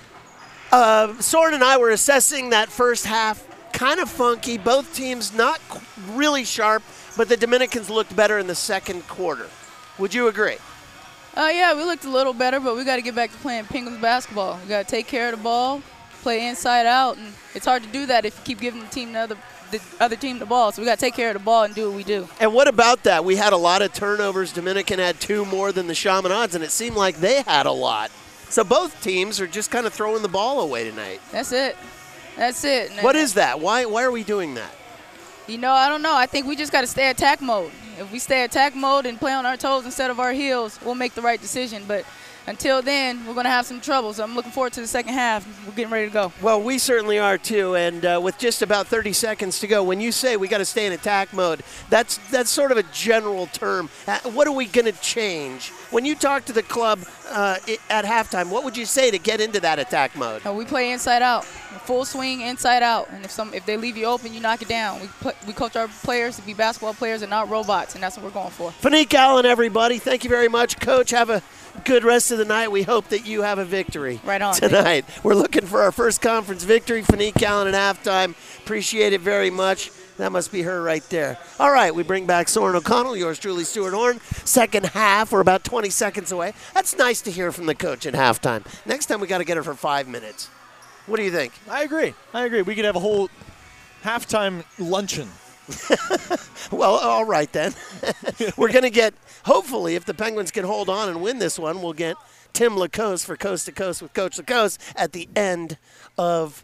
Uh, Soren and I were assessing that first half, kind of funky. Both teams not really sharp, but the Dominicans looked better in the second quarter. Would you agree?
Uh, yeah, we looked a little better, but we got to get back to playing Penguins basketball. We got to take care of the ball, play inside out, and it's hard to do that if you keep giving the team the other the other team the ball. So we got to take care of the ball and do what we do.
And what about that? We had a lot of turnovers. Dominican had two more than the Chaminades, and it seemed like they had a lot. So both teams are just kind of throwing the ball away tonight.
That's it. That's it.
What is that? Why why are we doing that?
You know, I don't know. I think we just got to stay attack mode. If we stay attack mode and play on our toes instead of our heels, we'll make the right decision. But until then, we're going to have some trouble. So I'm looking forward to the second half. We're getting ready to go.
Well, we certainly are too. And uh, with just about thirty seconds to go, when you say we got to stay in attack mode, that's that's sort of a general term. Uh, what are we going to change? When you talk to the club uh, at halftime, what would you say to get into that attack mode?
Uh, we play inside out, full swing inside out. And if some if they leave you open, you knock it down. We put, we coach our players to be basketball players and not robots, and that's what we're going for.
Fanique Allen, everybody, thank you very much, Coach. Have a good rest of the night. We hope that you have a victory
right on
tonight. We're looking for our first conference victory. Fanique Allen at halftime. Appreciate it very much. That must be her right there. All right, we bring back Soren O'Connell, yours truly, Stuart Horn. Second half, we're about twenty seconds away. That's nice to hear from the coach at halftime. Next time we got to get her for five minutes. What do you think?
I agree. I agree. We could have a whole halftime luncheon.
Well, all right then. We're going to get, hopefully, if the Penguins can hold on and win this one, we'll get Tim Lacoste for Coast to Coast with Coach Lacoste at the end of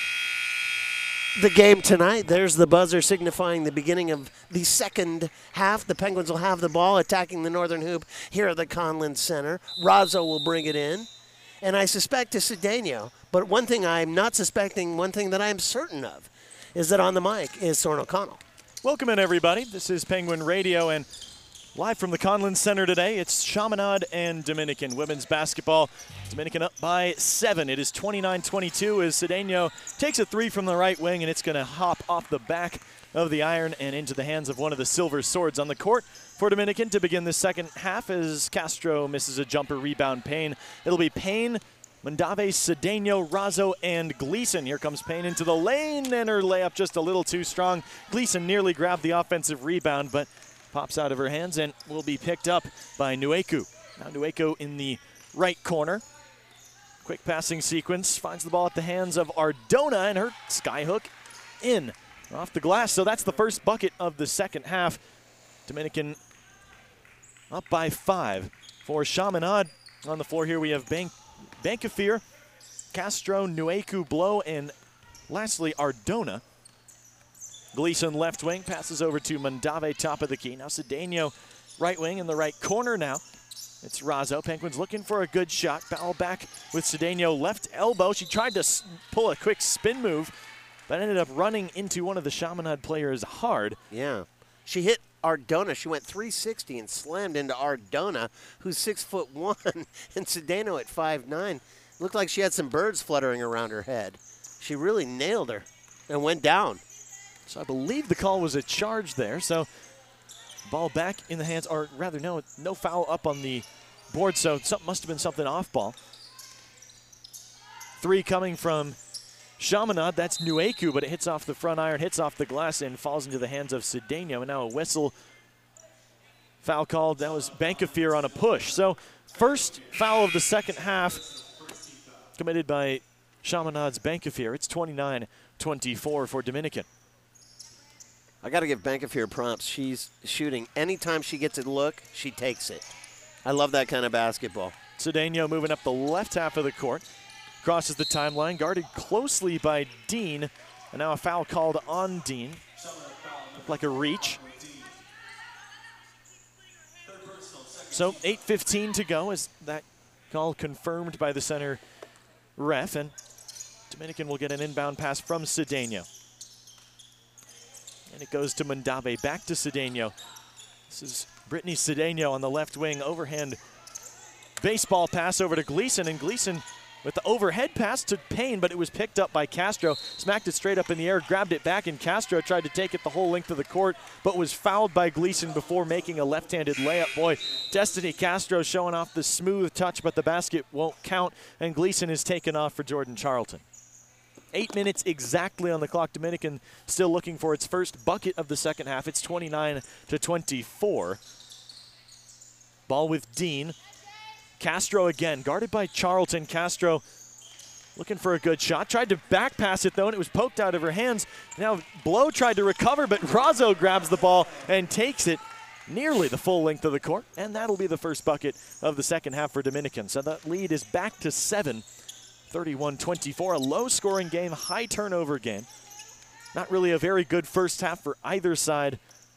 the game tonight. There's the buzzer signifying the beginning of the second half. The Penguins will have the ball attacking the northern hoop here at the Conlin Center. Razzo will bring it in. And I suspect to Cedeno. But one thing I'm not suspecting, one thing that I'm certain of, is that on the mic is Soren O'Connell.
Welcome in, everybody. This is Penguin Radio, and live from the Conlin Center today, it's Chaminade and Dominican women's basketball. Dominican up by seven. It is twenty-nine twenty-two as Cedeno takes a three from the right wing, and it's going to hop off the back of the iron and into the hands of one of the Silver Swords on the court for Dominican to begin the second half as Castro misses a jumper rebound. Payne. It'll be Payne, Mondave, Cedeno, Razzo, and Gleason. Here comes Payne into the lane, and her layup just a little too strong. Gleason nearly grabbed the offensive rebound, but pops out of her hands and will be picked up by Nueku. Now Nueku in the right corner. Quick passing sequence, finds the ball at the hands of Ardona, and her skyhook in off the glass. So that's the first bucket of the second half. Dominican up by five for Chaminade. On the floor here we have Bank Bankafir, Castro, Nueku, Blow, and lastly Ardona. Gleason left wing, passes over to Mondave, top of the key. Now Cedeno right wing in the right corner now. It's Razzo. Penguins looking for a good shot. Ball back with Cedeno left elbow. She tried to pull a quick spin move, but ended up running into one of the Chaminade players hard.
Yeah. She hit Ardona. She went three sixty and slammed into Ardona, who's six foot one, and Cedeno at five nine. Looked like she had some birds fluttering around her head. She really nailed her and went down.
So I believe the call was a charge there. So ball back in the hands, or rather, no, no foul up on the board. So something must have been something off ball. Three coming from Chaminade. That's Nueku, but it hits off the front iron, hits off the glass, and falls into the hands of Cedeno. And now a whistle. Foul called. That was Bankafir on a push. So first foul of the second half committed by Chaminade's Bankafir. It's twenty-nine twenty-four for Dominican.
I got to give Bankafir props. She's shooting. Anytime she gets a look, she takes it. I love that kind of basketball.
Cedeno moving up the left half of the court. Crosses the timeline, guarded closely by Dean. And now a foul called on Dean. Looked like a reach. So eight fifteen to go as that call confirmed by the center ref. And Dominican will get an inbound pass from Cedeno. And it goes to Mundabe, back to Cedeno. This is Brittany Cedeno on the left wing, overhand baseball pass over to Gleason, and Gleason with the overhead pass to Payne, but it was picked up by Castro. Smacked it straight up in the air, grabbed it back, and Castro tried to take it the whole length of the court, but was fouled by Gleason before making a left-handed layup. Boy, Destiny Castro showing off the smooth touch, but the basket won't count, and Gleason is taken off for Jordan Charlton. Eight minutes exactly on the clock. Dominican still looking for its first bucket of the second half. It's twenty-nine to twenty-four. Ball with Dean. Castro again, guarded by Charlton. Castro looking for a good shot. Tried to back pass it, though, and it was poked out of her hands. Now Blow tried to recover, but Razzo grabs the ball and takes it nearly the full length of the court, and that'll be the first bucket of the second half for Dominican. So that lead is back to seven. thirty-one twenty-four, a low-scoring game, high turnover game. Not really a very good first half for either side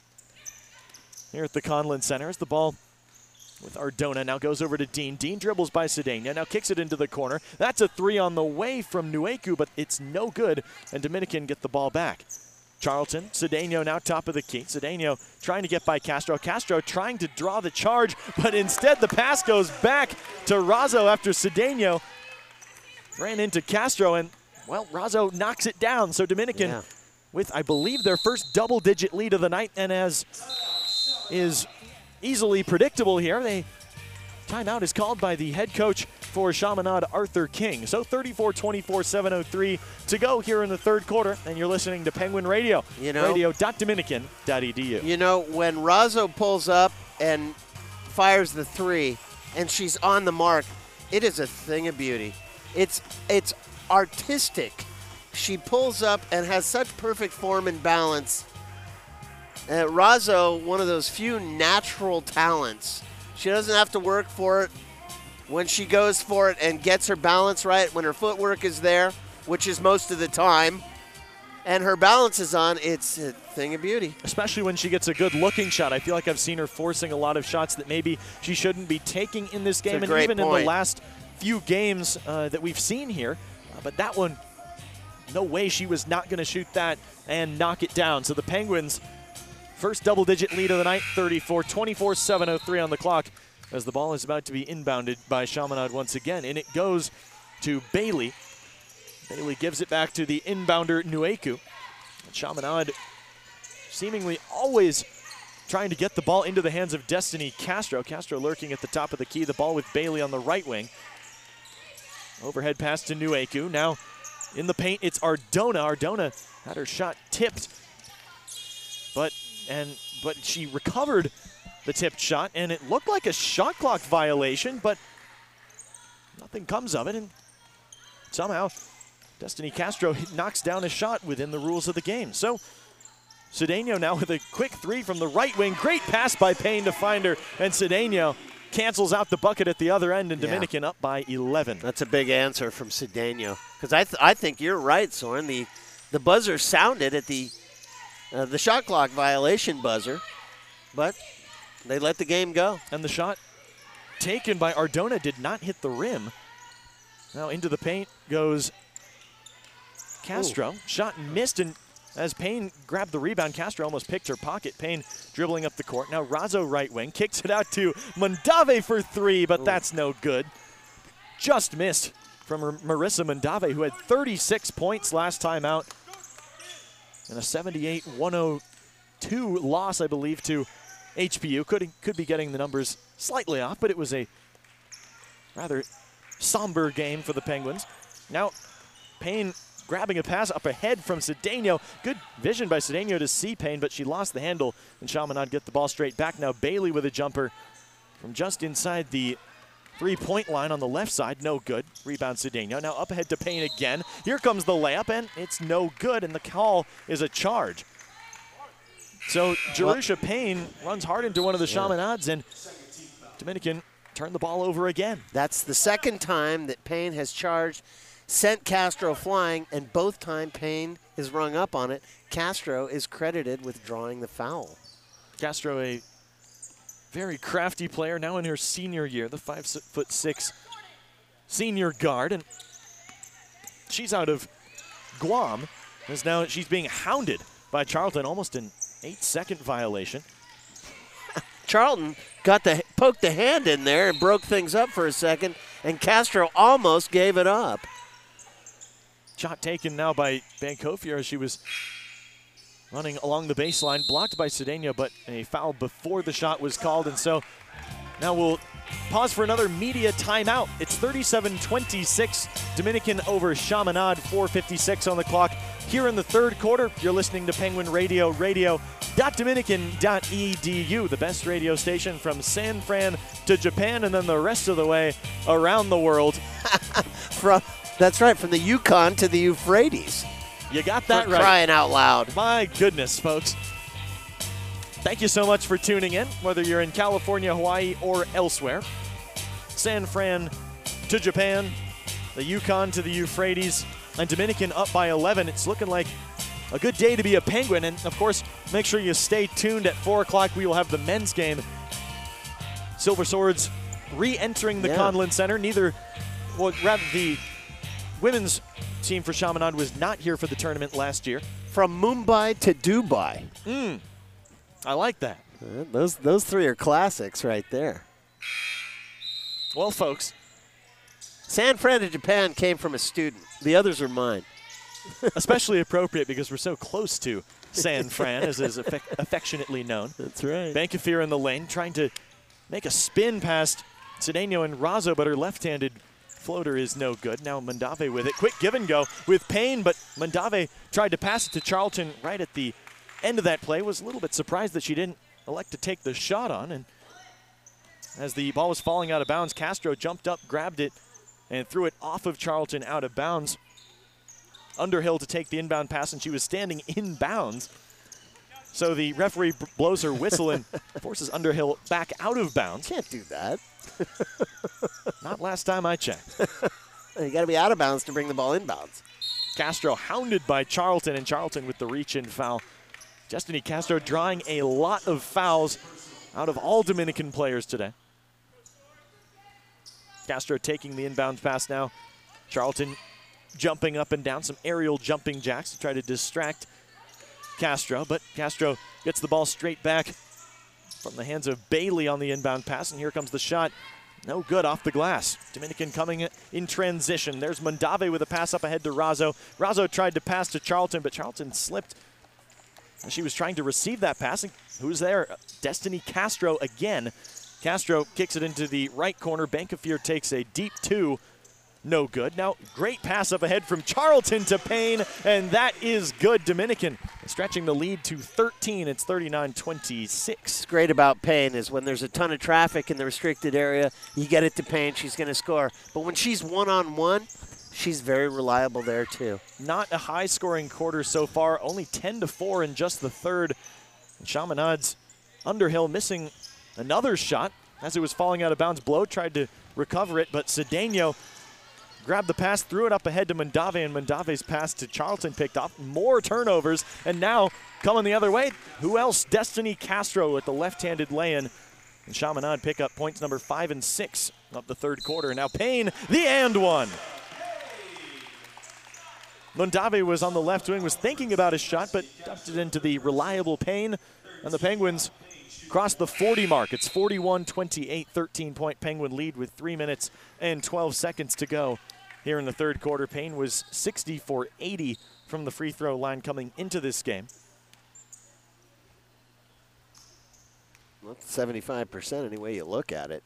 here at the Conlin Center as the ball with Ardona now goes over to Dean. Dean dribbles by Cedeno, now kicks it into the corner. That's a three on the way from Nueku, but it's no good, and Dominican get the ball back. Charlton, Cedeno now top of the key. Cedeno trying to get by Castro. Castro trying to draw the charge, but instead the pass goes back to Razzo after Cedeno ran into Castro, and, well, Razzo knocks it down. So Dominican
Yeah.
with, I believe, their first double-digit lead of the night, and as is easily predictable here, they timeout is called by the head coach for Chaminade, Arthur King. So thirty-four twenty-four, seven oh three to go here in the third quarter, and you're listening to Penguin Radio,
You know-
radio dot dominican dot e d u.
You know, when Razzo pulls up and fires the three and she's on the mark, it is a thing of beauty. It's it's artistic. She pulls up and has such perfect form and balance. Uh, Razzo, one of those few natural talents. She doesn't have to work for it. When she goes for it and gets her balance right, when her footwork is there, which is most of the time, and her balance is on, it's a thing of beauty.
Especially when she gets a good-looking shot. I feel like I've seen her forcing a lot of shots that maybe she shouldn't be taking in this game,
a
and
great
even in
point.
the last few games uh, that we've seen here. Uh, but that one, no way she was not going to shoot that and knock it down. So the Penguins, first double-digit lead of the night, thirty-four twenty-four, seven oh three on the clock, as the ball is about to be inbounded by Chaminade once again. And it goes to Bailey. Bailey gives it back to the inbounder, Nueku. Chaminade seemingly always trying to get the ball into the hands of Destiny Castro. Castro lurking at the top of the key. The ball with Bailey on the right wing. Overhead pass to Nueku. Now in the paint, it's Ardona. Ardona had her shot tipped, but and but she recovered the tipped shot, and it looked like a shot clock violation, but nothing comes of it, and somehow Destiny Castro knocks down a shot within the rules of the game. So Cedeno now with a quick three from the right wing. Great pass by Payne to find her, and Cedeno cancels out the bucket at the other end, and
Yeah.
Dominican up by eleven.
That's a big answer from Cedeno. Because I, th- I think you're right, Soren. The, the buzzer sounded at the, uh, the shot clock violation buzzer, but they let the game go.
And the shot taken by Ardona did not hit the rim. Now into the paint goes Castro. Ooh. Shot missed, and as Payne grabbed the rebound, Castro almost picked her pocket. Payne dribbling up the court. Now Razo right wing, kicks it out to Mandave for three, but Ooh. That's no good. Just missed from Marissa Mandave, who had thirty-six points last time out. And a seventy-eight one oh two loss, I believe, to H B U. Could, could be getting the numbers slightly off, but it was a rather somber game for the Penguins. Now Payne grabbing a pass up ahead from Cedeno. Good vision by Cedeno to see Payne, but she lost the handle, and Chaminade get the ball straight back. Now Bailey with a jumper from just inside the three-point line on the left side. No good. Rebound Cedeno. Now up ahead to Payne again. Here comes the layup, and it's no good, and the call is a charge. So Jerusha Payne runs hard into one of the yeah. Chaminades, and Dominican turned the ball over again.
That's the second time that Payne has charged, sent Castro flying, and both time Payne is rung up on it. Castro is credited with drawing the foul.
Castro, a very crafty player, now in her senior year, the five foot six senior guard, and she's out of Guam, as now she's being hounded by Charlton, almost an eight-second violation.
Charlton got the poked the hand in there and broke things up for a second, and Castro almost gave it up.
Shot taken now by Bancofier as she was running along the baseline, blocked by Cedeno, but a foul before the shot was called, and so now we'll pause for another media timeout. It's thirty-seven twenty-six, Dominican over Chaminade, four fifty-six on the clock. Here in the third quarter, you're listening to Penguin Radio, radio dot dominican dot e d u, the best radio station from San Fran to Japan and then the rest of the way around the world.
from, that's right, from the Yukon to the Euphrates.
You got that
for
right.
Crying out loud.
My goodness, folks. Thank you so much for tuning in, whether you're in California, Hawaii, or elsewhere. San Fran to Japan, the Yukon to the Euphrates, and Dominican up by eleven. It's looking like a good day to be a Penguin. And, of course, make sure you stay tuned. At four o'clock, we will have the men's game. Silver Swords re-entering the yeah. Conlin Center. Neither, well, rather the women's team for Chaminade was not here for the tournament last year.
From Mumbai to Dubai.
Mm, I like that.
Uh, those, those three are classics right there.
Well, folks.
San Fran to Japan came from a student. The others are mine.
Especially appropriate because we're so close to San Fran, as is affec affectionately known.
That's right.
Bancofier in the lane, trying to make a spin past Cedeno and Razo, but her left-handed floater is no good. Now Mandave with it. Quick give and go with Payne, but Mandave tried to pass it to Charlton right at the end of that play. Was a little bit surprised that she didn't elect to take the shot on. And as the ball was falling out of bounds, Castro jumped up, grabbed it, and threw it off of Charlton out of bounds. Underhill to take the inbound pass, and she was standing in bounds. So the referee blows her whistle and forces Underhill back out of bounds.
Can't do that.
Not last time I checked.
You got to be out of bounds to bring the ball inbounds.
Castro hounded by Charlton, and Charlton with the reach-in foul. Destiny Castro drawing a lot of fouls out of all Dominican players today. Castro taking the inbound pass now. Charlton jumping up and down, some aerial jumping jacks to try to distract Castro, but Castro gets the ball straight back from the hands of Bailey on the inbound pass, and here comes the shot. No good off the glass. Dominican coming in transition. There's Mandave with a pass up ahead to Razo. Razo tried to pass to Charlton, but Charlton slipped as she was trying to receive that pass. Who's there? Destiny Castro again. Castro kicks it into the right corner. Bancofier takes a deep two. No good. Now, great pass up ahead from Charlton to Payne, and that is good. Dominican stretching the lead to thirteen. It's thirty-nine twenty-six.
What's great about Payne is when there's a ton of traffic in the restricted area, you get it to Payne, she's going to score. But when she's one-on-one, she's very reliable there too.
Not a high-scoring quarter so far, only ten to four in just the third. And Chaminade's Underhill missing another shot as it was falling out of bounds. Blow tried to recover it, but Cedeno grabbed the pass, threw it up ahead to Mandave, and Mandave's pass to Charlton picked off. More turnovers, and now coming the other way, who else? Destiny Castro with the left-handed lay-in. And Chaminade pick up points number five and six of the third quarter. Now Payne, the and one. Mundave was on the left wing, was thinking about his shot, but dumped it into the reliable Payne, and the Penguins crossed the forty mark. It's forty-one twenty-eight, thirteen-point Penguin lead with three minutes and twelve seconds to go here in the third quarter. Payne was sixty for eighty from the free throw line coming into this game.
Well, seventy-five percent any way you look at it.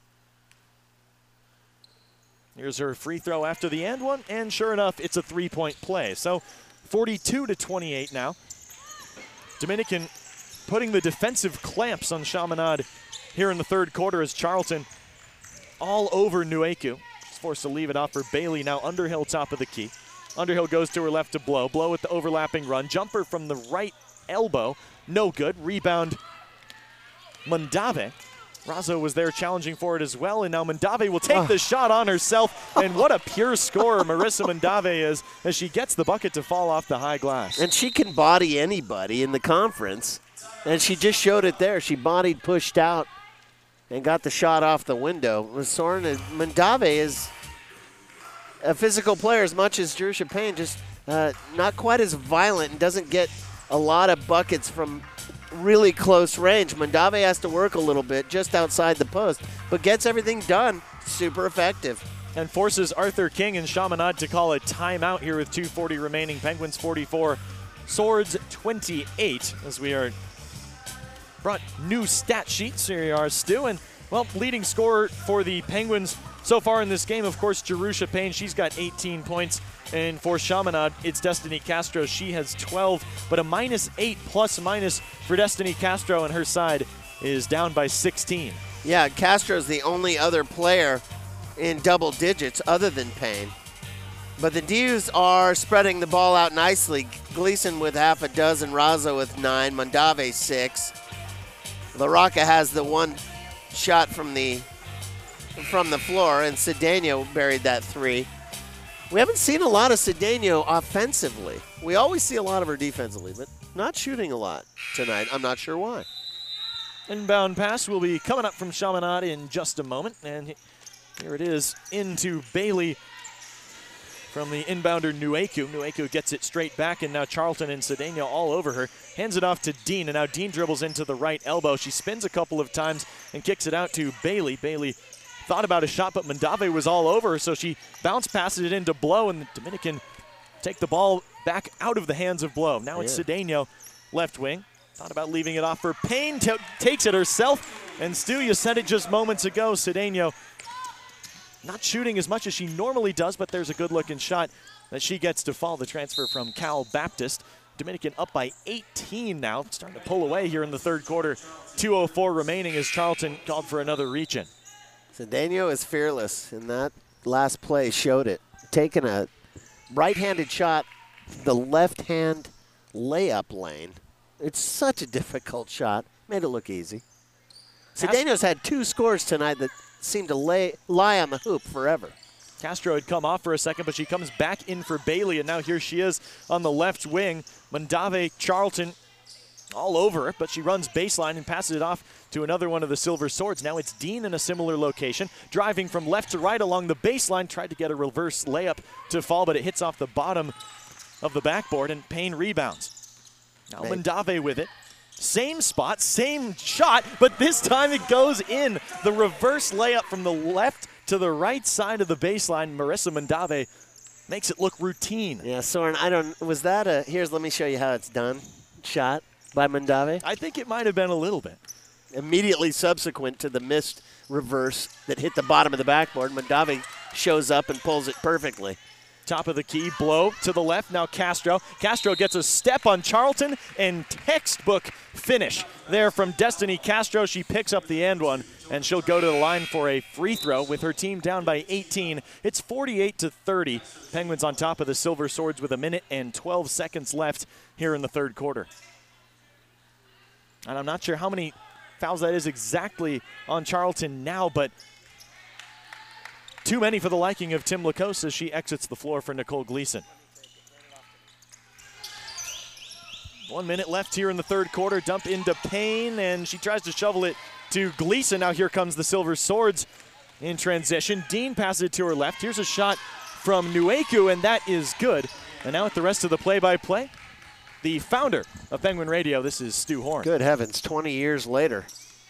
Here's her free throw after the end one, and sure enough, it's a three-point play. So forty-two to twenty-eight now. Dominican putting the defensive clamps on Chaminade here in the third quarter as Charlton all over Nueku. She's forced to leave it off for Bailey. Now Underhill top of the key. Underhill goes to her left to Blow. Blow with the overlapping run. Jumper from the right elbow. No good. Rebound Mundave. Razzo was there challenging for it as well, and now Mundave will take oh. the shot on herself, and what a pure scorer Marissa Mundave is as she gets the bucket to fall off the high glass.
And she can body anybody in the conference, and she just showed it there. She bodied, pushed out, and got the shot off the window. Soren, Mundave is a physical player as much as Jerusha Payne, just uh, not quite as violent and doesn't get a lot of buckets from really close range. Mundave has to work a little bit just outside the post, but gets everything done. Super effective.
And forces Arthur King and Chaminade to call a timeout here with two forty remaining. Penguins forty-four, Swords twenty-eight, as we are brought new stat sheets. Here you are, Stu. And, well, leading scorer for the Penguins so far in this game, of course, Jerusha Payne. She's got eighteen points. And for Chaminade, it's Destiny Castro. She has twelve, but a minus eight plus minus for Destiny Castro, and her side is down by sixteen.
Yeah, Castro's the only other player in double digits other than Payne. But the Dews are spreading the ball out nicely. Gleason with half a dozen, Razzo with nine, Mundave six. LaRocca has the one shot from the from the floor, and Cedeno buried that three. We haven't seen a lot of Cedeno offensively. We always see a lot of her defensively, but not shooting a lot tonight. I'm not sure why.
Inbound pass will be coming up from Chaminade in just a moment. And here it is into Bailey from the inbounder Nueku. Nueku gets it straight back, and now Charlton and Cedeno all over her. Hands it off to Dean, and now Dean dribbles into the right elbow. She spins a couple of times and kicks it out to Bailey. Bailey thought about a shot, but Mundave was all over her, so she bounce passes it into Blow, and the Dominican take the ball back out of the hands of Blow. Now it's yeah. Cedeno, left wing. Thought about leaving it off for Payne, t- takes it herself, and Stu, you said it just moments ago, Cedeno not shooting as much as she normally does, but there's a good-looking shot that she gets to fall. The transfer from Cal Baptist. Dominican up by eighteen now, starting to pull away here in the third quarter. two oh four remaining as Charlton called for another reach-in.
Cedeno is fearless, and that last play showed it. Taking a right-handed shot, the left-hand layup lane. It's such a difficult shot. Made it look easy. Cedeno's had two scores tonight that seem to lay, lie on the hoop forever.
Castro had come off for a second, but she comes back in for Bailey, and now here she is on the left wing. Mundave, Charlton, all over her, but she runs baseline and passes it off to another one of the Silver Swords. Now it's Dean in a similar location, driving from left to right along the baseline, tried to get a reverse layup to fall, but it hits off the bottom of the backboard, and Payne rebounds. Now Maybe. Mundave with it. Same spot, same shot, but this time it goes in. The reverse layup from the left to the right side of the baseline. Marissa Mundave makes it look routine.
Yeah, Soren, I don't, was that a, here's, let me show you how it's done, shot by Mundave?
I think it might have been a little bit.
Immediately subsequent to the missed reverse that hit the bottom of the backboard, Mundave shows up and pulls it perfectly.
Top of the key, Blow to the left, now Castro. Castro gets a step on Charlton, and textbook finish there from Destiny Castro. She picks up the and one, and she'll go to the line for a free throw with her team down by eighteen. It's forty-eight to thirty. Penguins on top of the Silver Swords with a minute and twelve seconds left here in the third quarter. And I'm not sure how many fouls that is exactly on Charlton now, but too many for the liking of Tim Lacoste as she exits the floor for Nicole Gleason. One minute left here in the third quarter. Dump into Payne, and she tries to shovel it to Gleason. Now here comes the Silver Swords in transition. Dean passes it to her left. Here's a shot from Nueku, and that is good. And now with the rest of the play-by-play, the founder of Penguin Radio, this is Stu Horn.
Good heavens, twenty years later.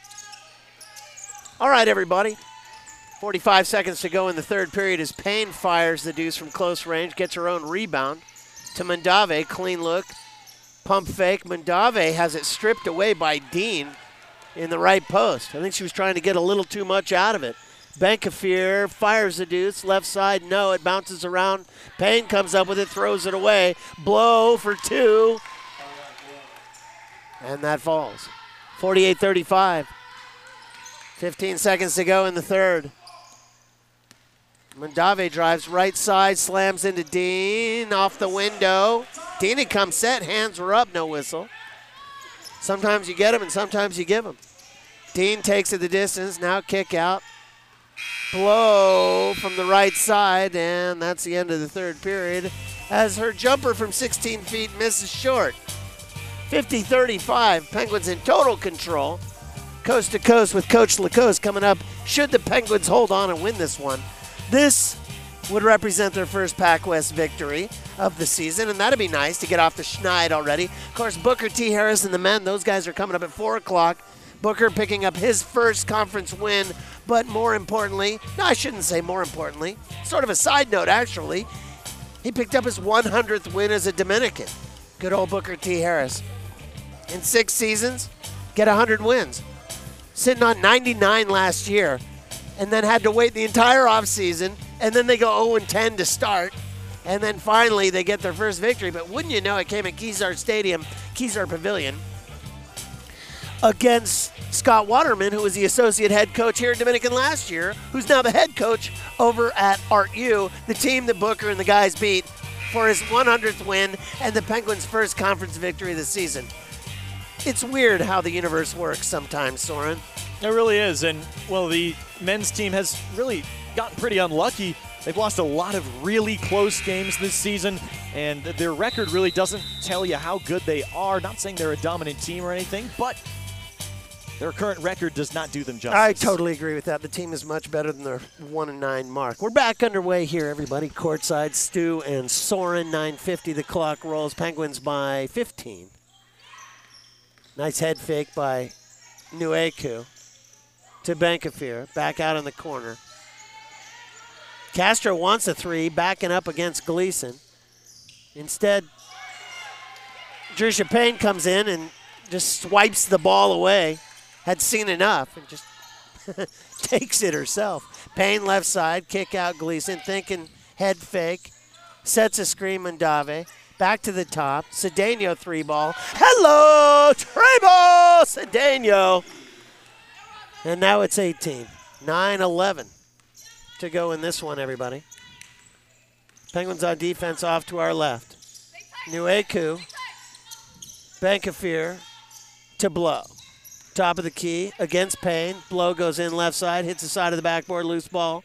All right, everybody. forty-five seconds to go in the third period as Payne fires the deuce from close range, gets her own rebound to Mandave. Clean look, pump fake. Mandave has it stripped away by Dean in the right post. I think she was trying to get a little too much out of it. Benkafir fires the deuce, left side, no, it bounces around. Payne comes up with it, throws it away. Blow for two. And that falls. forty-eight thirty-five. fifteen seconds to go in the third. Mandave drives right side, slams into Dean, off the window. Dean had come set, hands were up, no whistle. Sometimes you get them and sometimes you give them. Dean takes it the distance, now kick out. Blow from the right side, and that's the end of the third period as her jumper from sixteen feet misses short. fifty thirty-five, Penguins in total control. Coast to coast with Coach Lacoste coming up. Should the Penguins hold on and win this one, this would represent their first Pac West victory of the season, and that'd be nice to get off the schneid already. Of course, Booker T. Harris and the men, those guys are coming up at four o'clock. Booker picking up his first conference win, but more importantly, no, I shouldn't say more importantly, sort of a side note actually, he picked up his one hundredth win as a Dominican. Good old Booker T. Harris. In six seasons, get one hundred wins. Sitting on ninety-nine last year, and then had to wait the entire offseason, and then they go oh and ten to start, and then finally they get their first victory. But wouldn't you know, it came at Kezar Stadium, Kezar Pavilion, against Scott Waterman, who was the associate head coach here at Dominican last year, who's now the head coach over at Art U, the team that Booker and the guys beat for his one hundredth win and the Penguins' first conference victory of the season. It's weird how the universe works sometimes, Soren.
It really is, and, well, the men's team has really gotten pretty unlucky. They've lost a lot of really close games this season, and their record really doesn't tell you how good they are. Not saying they're a dominant team or anything, but their current record does not do them justice.
I totally agree with that. The team is much better than their one and nine mark. We're back underway here, everybody. Courtside, Stu and Soren, nine fifty. The clock rolls. Penguins by fifteen. Nice head fake by Nueku to Benkafir. Back out in the corner. Castro wants a three, backing up against Gleason. Instead, Jerusha Payne comes in and just swipes the ball away. Had seen enough and just takes it herself. Payne left side, kick out Gleason, thinking head fake. Sets a screen, Mandave. Back to the top. Cedeno three ball. Hello, Trebo Cedeno. And now it's eighteen. nine eleven to go in this one, everybody. Penguins on defense off to our left. Nueku. Benkafir to Blow. Top of the key against Payne. Blow goes in left side, hits the side of the backboard, loose ball.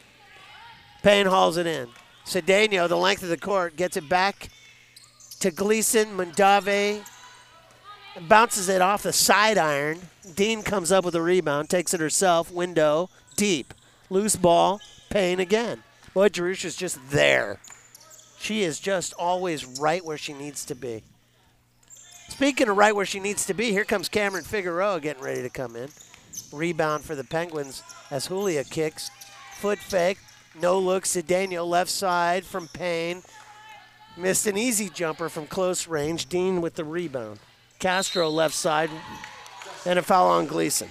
Payne hauls it in. Cedeno, the length of the court, gets it back to Gleason. Mandave bounces it off the side iron. Dean comes up with a rebound, takes it herself. Window, deep. Loose ball, Payne again. Boy, Jerusha's just there. She is just always right where she needs to be. Speaking of right where she needs to be, here comes Cameron Figueroa getting ready to come in. Rebound for the Penguins as Julia kicks. Foot fake, no look. Cedeno left side from Payne. Missed an easy jumper from close range. Dean with the rebound. Castro left side, and a foul on Gleason.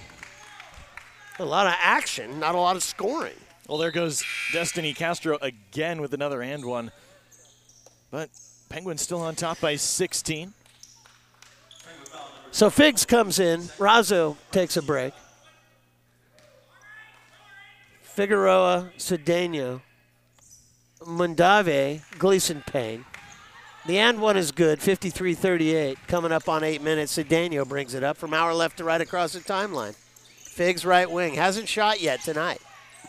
A lot of action, not a lot of scoring.
Well, there goes Destiny Castro again with another and one. But Penguins still on top by sixteen.
So Figs comes in. Razzo takes a break. Figueroa, Cedeno, Mandave, Gleason, Payne. The and one is good, fifty-three thirty-eight. Coming up on eight minutes, Cedeno brings it up from our left to right across the timeline. Figs right wing. Hasn't shot yet tonight.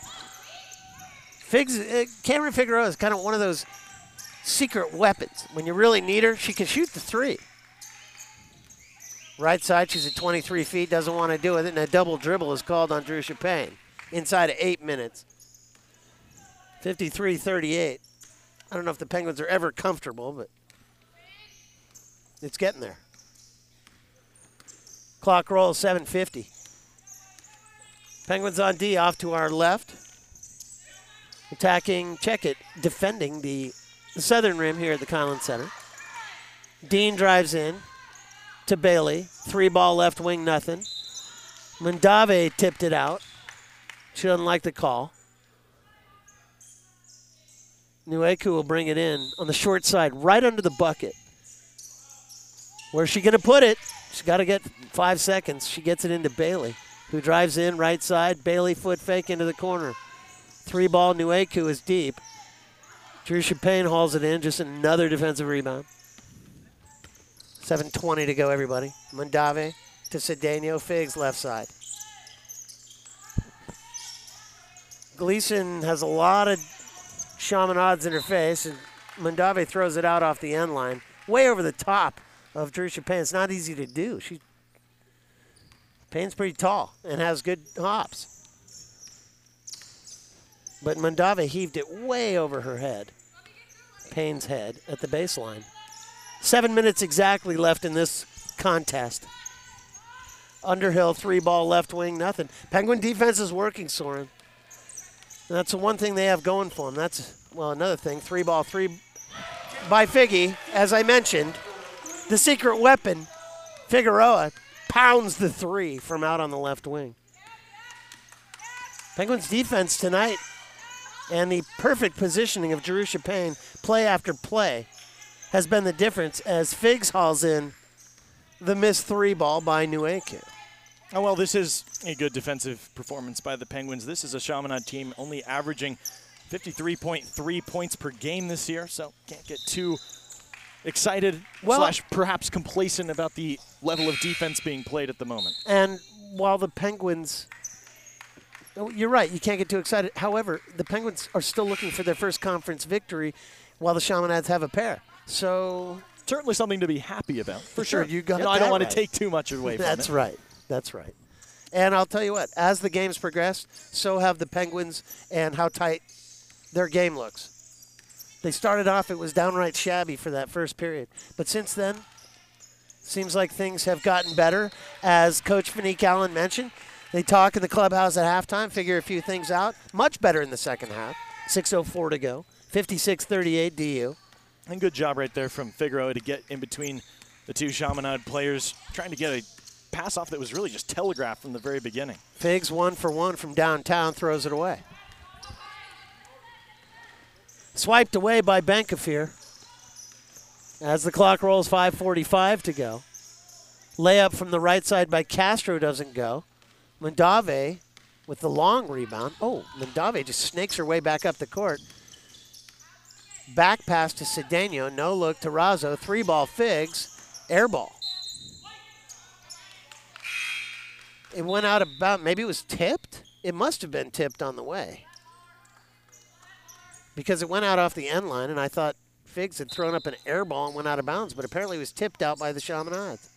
Figs, uh, Cameron Figueroa is kind of one of those secret weapons. When you really need her, she can shoot the three. Right side, she's at twenty-three feet, doesn't want to do it, and a double dribble is called on Jerusha Payne inside of eight minutes. fifty-three thirty-eight. I don't know if the Penguins are ever comfortable, but it's getting there. Clock roll seven fifty. Penguins on D off to our left. Attacking, check it, defending the, the southern rim here at the Collins Center. Dean drives in to Bailey. Three ball left wing, nothing. Mundave tipped it out. She doesn't like the call. Nueku will bring it in on the short side, right under the bucket. Where's she going to put it? She's got to get five seconds. She gets it into Bailey, who drives in right side. Bailey foot fake into the corner. Three ball, Nueku is deep. Jerusha Payne hauls it in. Just another defensive rebound. seven twenty to go, everybody. Mundave to Cedeno. Figs left side. Gleason has a lot of Chaminades in her face, and Mundave throws it out off the end line. Way over the top of Jerusha Payne. It's not easy to do. She Payne's pretty tall and has good hops. But Mundave heaved it way over her head, Payne's head, at the baseline. Seven minutes exactly left in this contest. Underhill, three ball left wing, nothing. Penguin defense is working, Soren. That's the one thing they have going for them. That's, well, another thing, three ball, three by Figgy. As I mentioned, the secret weapon, Figueroa, pounds the three from out on the left wing. Penguins defense tonight and the perfect positioning of Jerusha Payne, play after play, has been the difference as Figs hauls in the missed three ball by Nueku.
Oh, well, this is a good defensive performance by the Penguins. This is a Chaminade team only averaging fifty-three point three points per game this year, so can't get too excited
well,
slash perhaps complacent about the level of defense being played at the moment.
And while the Penguins, oh, you're right, you can't get too excited. However, the Penguins are still looking for their first conference victory while the Chaminades have a pair. So
certainly something to be happy about, for sure.
You got
you know,
that
I don't want
right.
to take too much away from it.
That's right. That's right. And I'll tell you what, as the games progress, so have the Penguins and how tight their game looks. They started off, it was downright shabby for that first period. But since then, seems like things have gotten better. As Coach Fanique Allen mentioned, they talk in the clubhouse at halftime, figure a few things out. Much better in the second half. six oh four to go. fifty-six thirty-eight D U.
And good job right there from Figueroa to get in between the two Chaminade players, trying to get a pass off that was really just telegraphed from the very beginning.
Figs one for one from downtown, throws it away. Swiped away by Benkafir. As the clock rolls, five forty-five to go. Layup from the right side by Castro doesn't go. Mundave with the long rebound. Oh, Mundave just snakes her way back up the court. Back pass to Cedeno. No look to Razzo. Three ball Figs. Air ball. It went out about, maybe it was tipped? It must have been tipped on the way. Because it went out off the end line, and I thought Figs had thrown up an air ball and went out of bounds, but apparently it was tipped out by the Chaminades.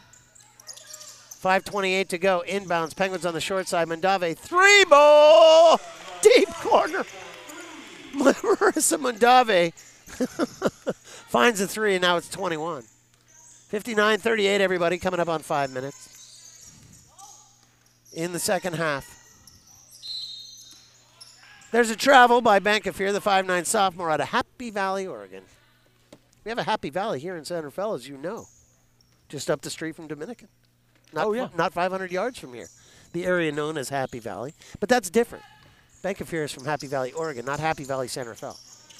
five twenty-eight to go. Inbounds. Penguins on the short side. Mundave. Three ball! Deep corner. Marissa Mundave finds a three, and now it's twenty-one. fifty-nine thirty-eight, everybody, coming up on five minutes in the second half. There's a travel by Benkafir, the five nine sophomore out of Happy Valley, Oregon. We have a Happy Valley here in Santa Fe, as you know, just up the street from Dominican. Not,
oh, yeah.
Not five hundred yards from here, the area known as Happy Valley. But that's different. Benkafir is from Happy Valley, Oregon, not Happy Valley, Santa Fe.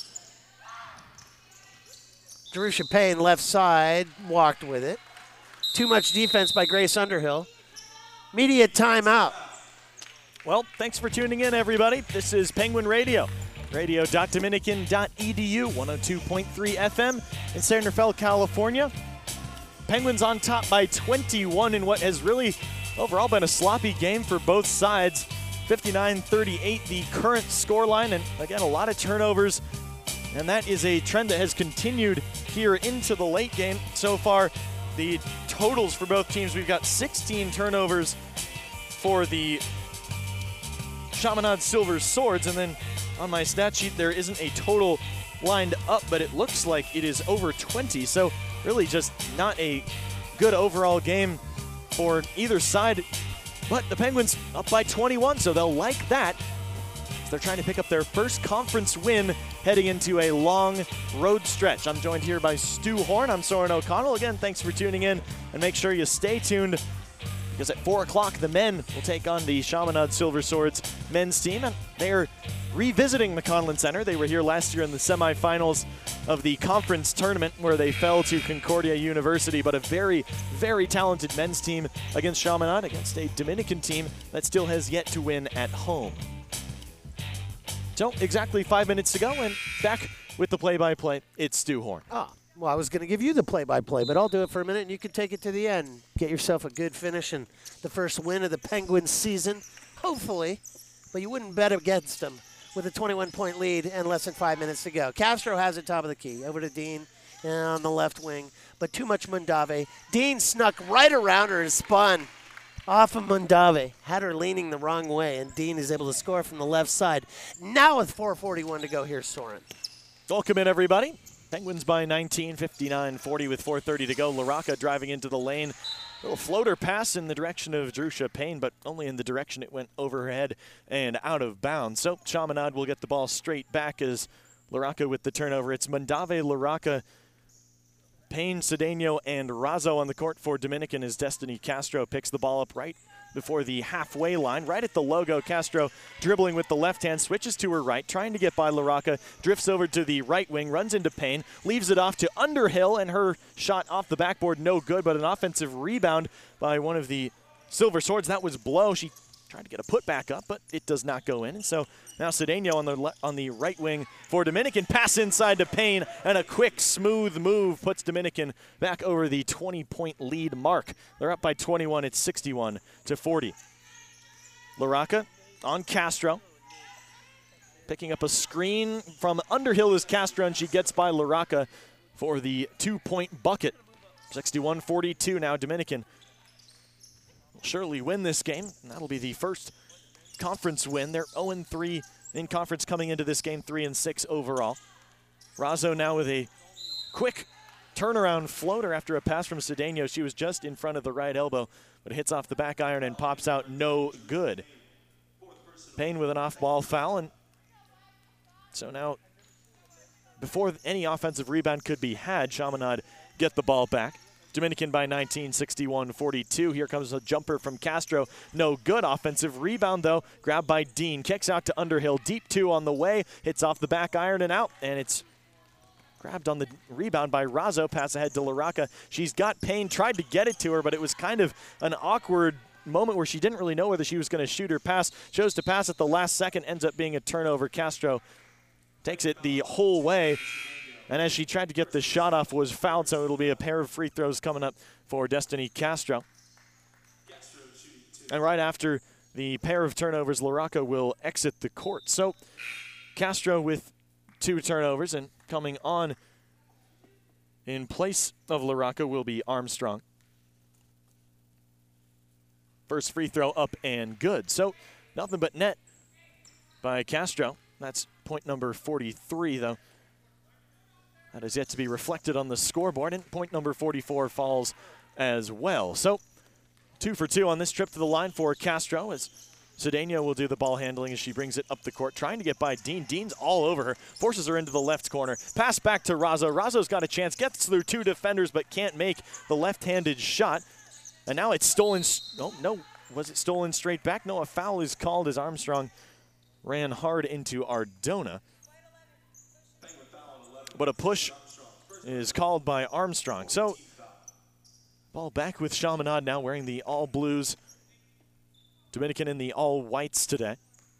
Jerusha Payne, left side, walked with it. Too much defense by Grace Underhill. Media timeout.
Well, thanks for tuning in, everybody. This is Penguin Radio, radio dot dominican dot e d u, one oh two point three F M in San Rafael, California. Penguins on top by twenty-one in what has really overall been a sloppy game for both sides. fifty-nine thirty-eight, the current scoreline, and again, a lot of turnovers. And that is a trend that has continued here into the late game. So far, the totals for both teams, we've got sixteen turnovers for the Chaminade Silver Swords, and then on my stat sheet, there isn't a total lined up, but it looks like it is over twenty. So really just not a good overall game for either side. But the Penguins up by twenty-one, so they'll like that. They're trying to pick up their first conference win heading into a long road stretch. I'm joined here by Stu Horn. I'm Soren O'Connell. Again, thanks for tuning in, and make sure you stay tuned because at four o'clock, the men will take on the Chaminade Silver Swords men's team, and they are revisiting the Conlin Center. They were here last year in the semifinals of the conference tournament where they fell to Concordia University, but a very, very talented men's team against Chaminade, against a Dominican team that still has yet to win at home. So exactly five minutes to go, and back with the play-by-play, it's Stu Horn.
Oh, well, I was going to give you the play-by-play, but I'll do it for a minute, and you can take it to the end. Get yourself a good finish and the first win of the Penguins season, hopefully. But you wouldn't bet against them with a twenty-one point lead and less than five minutes to go. Castro has it top of the key. Over to Dean on the left wing, but too much Mundave. Dean snuck right around her and spun off of Mundave, had her leaning the wrong way, and Dean is able to score from the left side. Now with four forty-one to go, here's Soren.
Welcome in, everybody. Penguins by nineteen, fifty-nine forty with four thirty to go. LaRocca driving into the lane. Little floater pass in the direction of Jerusha Payne, but only in the direction it went over her head and out of bounds. So Chaminade will get the ball straight back as LaRocca with the turnover. It's Mundave, LaRocca, Payne, Cedeno, and Razo on the court for Dominican as Destiny Castro picks the ball up right before the halfway line, right at the logo. Castro dribbling with the left hand, switches to her right, trying to get by LaRocca, drifts over to the right wing, runs into Payne, leaves it off to Underhill, and her shot off the backboard, no good, but an offensive rebound by one of the Silver Swords. That was Blow. She tried to get a putback up, but it does not go in. And so now Cedeno on the le- on the right wing for Dominican. Pass inside to Payne, and a quick, smooth move puts Dominican back over the twenty point lead mark. They're up by twenty-one. It's sixty-one to forty. LaRocca on Castro. Picking up a screen from Underhill is Castro, and she gets by LaRocca for the two-point bucket. sixty-one forty-two now. Dominican surely win this game, and that'll be the first conference win. They're oh and three in conference coming into this game, three and six overall. Razo now with a quick turnaround floater after a pass from Cedeno. She was just in front of the right elbow, but it hits off the back iron and pops out no good. Payne with an off-ball foul, and so now before any offensive rebound could be had, Chaminade get the ball back. Dominican by nineteen, sixty-one forty-two. Here comes a jumper from Castro. No good. Offensive rebound, though. Grabbed by Dean. Kicks out to Underhill. Deep two on the way. Hits off the back iron and out. And it's grabbed on the rebound by Razo. Pass ahead to LaRocca. She's got Payne. Tried to get it to her, but it was kind of an awkward moment where she didn't really know whether she was going to shoot or pass. Chose to pass at the last second. Ends up being a turnover. Castro takes it the whole way. And as she tried to get the shot off, was fouled, so it'll be a pair of free throws coming up for Destiny Castro. And right after the pair of turnovers, LaRocca will exit the court. So Castro with two turnovers, and coming on in place of LaRocca will be Armstrong. First free throw up and good. So nothing but net by Castro. That's point number forty-three, though. That is yet to be reflected on the scoreboard, and point number forty-four falls as well. So two for two on this trip to the line for Castro as Cedeno will do the ball handling as she brings it up the court, trying to get by Dean. Dean's all over her, forces her into the left corner. Pass back to Razo. Razo's got a chance, gets through two defenders, but can't make the left-handed shot. And now it's stolen. Oh, no. Was it stolen straight back? No, a foul is called as Armstrong ran hard into Ardona. But a push is called by Armstrong. So ball back with Chaminade now wearing the all blues. Dominican in the all whites today.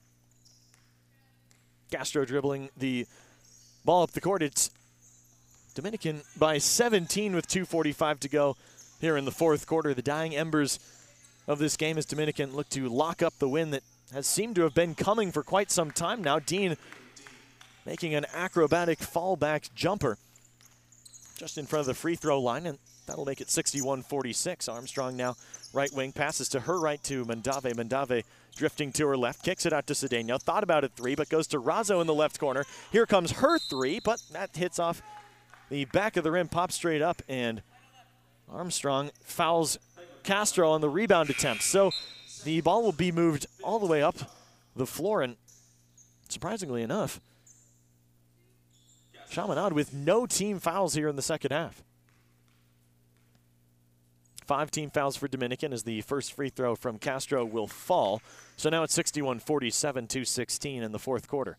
Castro dribbling the ball up the court. It's Dominican by seventeen with two forty-five to go here in the fourth quarter. The dying embers of this game as Dominican look to lock up the win that has seemed to have been coming for quite some time now. Dean making an acrobatic fallback jumper just in front of the free throw line, and that'll make it sixty-one forty-six. Armstrong now right wing, passes to her right to Mundave. Mundave drifting to her left, kicks it out to Cedeno. Thought about a three, but goes to Razzo in the left corner. Here comes her three, but that hits off the back of the rim, pops straight up, and Armstrong fouls Castro on the rebound attempt. So the ball will be moved all the way up the floor, and surprisingly enough, Chaminade with no team fouls here in the second half. Five team fouls for Dominican as the first free throw from Castro will fall. So now it's sixty-one forty-seven, two sixteen in the fourth quarter.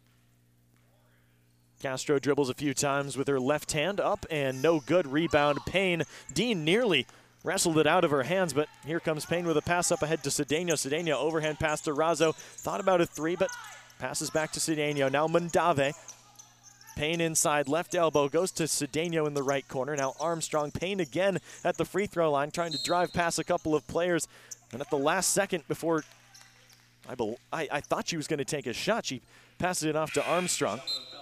Castro dribbles a few times with her left hand up and no good. Rebound, Payne. Dean nearly wrestled it out of her hands, but here comes Payne with a pass up ahead to Cedeno. Cedeno overhand pass to Razzo. Thought about a three, but passes back to Cedeno. Now Mondave. Payne inside, left elbow, goes to Cedeno in the right corner. Now Armstrong, Payne again at the free throw line, trying to drive past a couple of players. And at the last second before, I, be, I, I thought she was going to take a shot, she passes it off to Armstrong.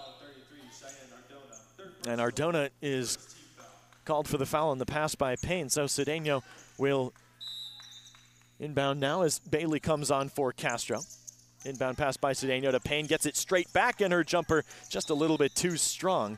And Ardona is called for the foul on the pass by Payne. So Cedeno will inbound now as Bailey comes on for Castro. Inbound pass by Cedeno to Payne, gets it straight back, and her jumper just a little bit too strong.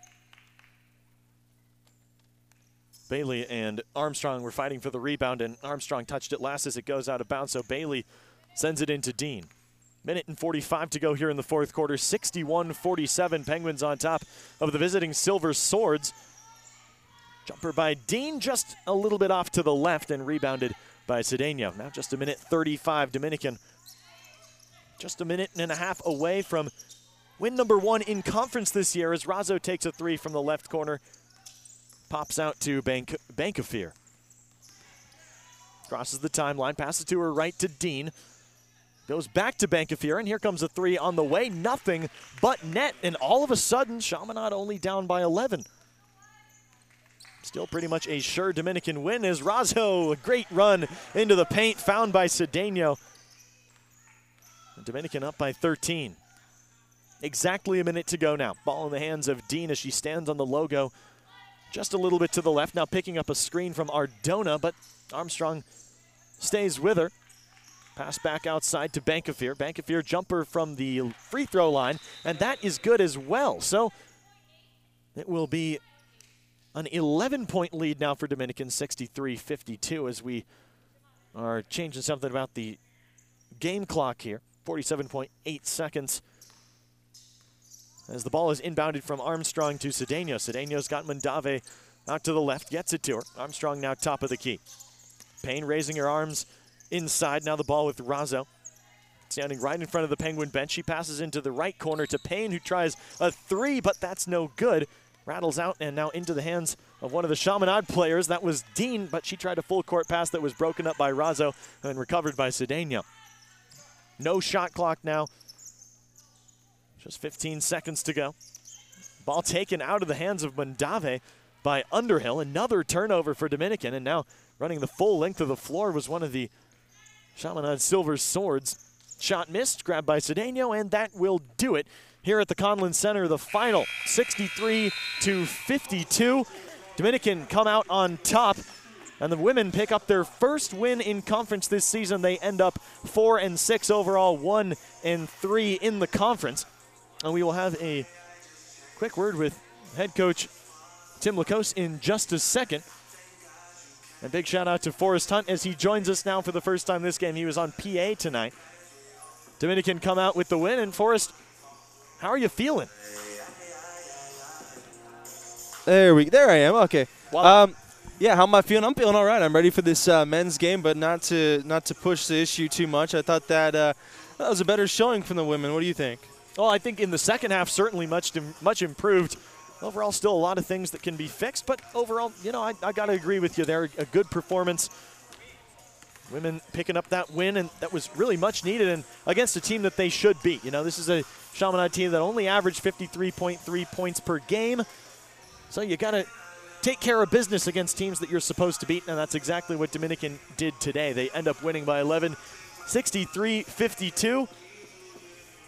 Bailey and Armstrong were fighting for the rebound, and Armstrong touched it last as it goes out of bounds, so Bailey sends it into Dean. Minute and forty-five to go here in the fourth quarter. sixty-one forty-seven, Penguins on top of the visiting Silver Swords. Jumper by Dean, just a little bit off to the left, and rebounded by Cedeno. Now just a minute thirty-five, Dominican. Just a minute and a half away from win number one in conference this year as Razzo takes a three from the left corner. Pops out to Bank Bankafir. Crosses the timeline, passes to her right to Dean. Goes back to Bankafir, and here comes a three on the way. Nothing but net, and all of a sudden, Chaminade only down by eleven. Still pretty much a sure Dominican win as Razzo, a great run into the paint, found by Cedeno. Dominican up by thirteen. Exactly a minute to go now. Ball in the hands of Dean as she stands on the logo just a little bit to the left. Now picking up a screen from Ardona, but Armstrong stays with her. Pass back outside to Bankafir. Bankafir jumper from the free throw line, and that is good as well. So it will be an eleven-point lead now for Dominican, sixty-three fifty-two, as we are changing something about the game clock here. forty-seven point eight seconds as the ball is inbounded from Armstrong to Cedeno. Cedeno's got Mondave out to the left, gets it to her. Armstrong now top of the key. Payne raising her arms inside. Now the ball with Razzo. Standing right in front of the Penguin bench. She passes into the right corner to Payne, who tries a three, but that's no good. Rattles out and now into the hands of one of the Chaminade players. That was Dean, but she tried a full court pass that was broken up by Razzo and recovered by Cedeno. No shot clock now. Just fifteen seconds to go. Ball taken out of the hands of Mondave by Underhill. Another turnover for Dominican, and now running the full length of the floor was one of the Chaminade Silver Swords. Shot missed, grabbed by Cedeno, and that will do it here at the Conlin Center. The final, sixty-three to fifty-two. Dominican come out on top, and the women pick up their first win in conference this season. They end up four and six overall, one and three in the conference. And we will have a quick word with head coach Tim Lacoste in just a second. And big shout out to Forrest Hunt as he joins us now for the first time this game. He was on P A tonight. Dominican come out with the win. And Forrest, how are you feeling?
There we, there I am. Okay.
Wow.
Um, yeah, how am I feeling? I'm feeling all right. I'm ready for this uh, men's game, but not to not to push the issue too much. I thought that uh, that was a better showing from the women. What do you think?
Well, I think in the second half, certainly much much improved. Overall, still a lot of things that can be fixed, but overall, you know, I, I got to agree with you there. A good performance. Women picking up that win, and that was really much needed, and against a team that they should beat. You know, this is a Chaminade team that only averaged fifty-three point three points per game, so you got to take care of business against teams that you're supposed to beat, and that's exactly what Dominican did today. They end up winning by eleven, sixty-three fifty-two.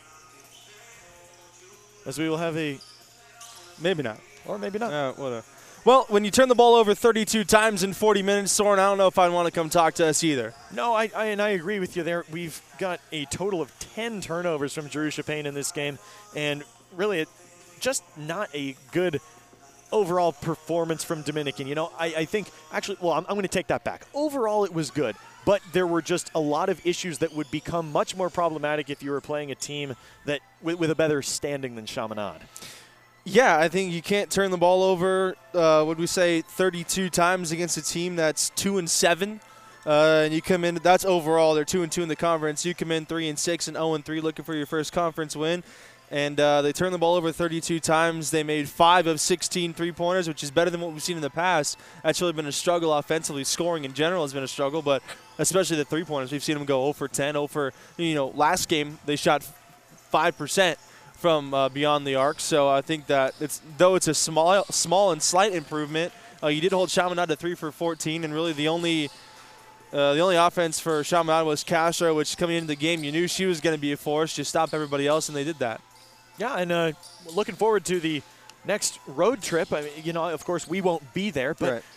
As we will have a,
maybe not,
or maybe not.
Uh, whatever. Well, when you turn the ball over thirty-two times in forty minutes, Soren, I don't know if I'd want to come talk to us either.
No, I, I and I agree with you there. We've got a total of ten turnovers from Jerusha Payne in this game, and really, it, just not a good overall performance from Dominican. You know, I, I think actually, well, I'm, I'm going to take that back. Overall, it was good, but there were just a lot of issues that would become much more problematic if you were playing a team that with, with a better standing than Chaminade.
Yeah, I think you can't turn the ball over, uh, would we say, thirty-two times against a team that's two and seven. Uh, and you come in, that's overall, they're two and two in the conference. You come in three and six and zero and three looking for your first conference win. And uh, they turned the ball over thirty-two times. They made five of sixteen three-pointers, which is better than what we've seen in the past. That's really been a struggle offensively. Scoring in general has been a struggle, but especially the three-pointers. We've seen them go zero for ten, zero for, you know, last game they shot five percent from uh, beyond the arc. So I think that it's though it's a small small and slight improvement, uh, you did hold Chaminade to three for fourteen, and really the only uh, the only offense for Chaminade was Castro, which coming into the game you knew she was going to be a force to stop everybody else, and they did that.
Yeah, and uh, looking forward to the next road trip. I mean, you know, of course, we won't be there, but
right.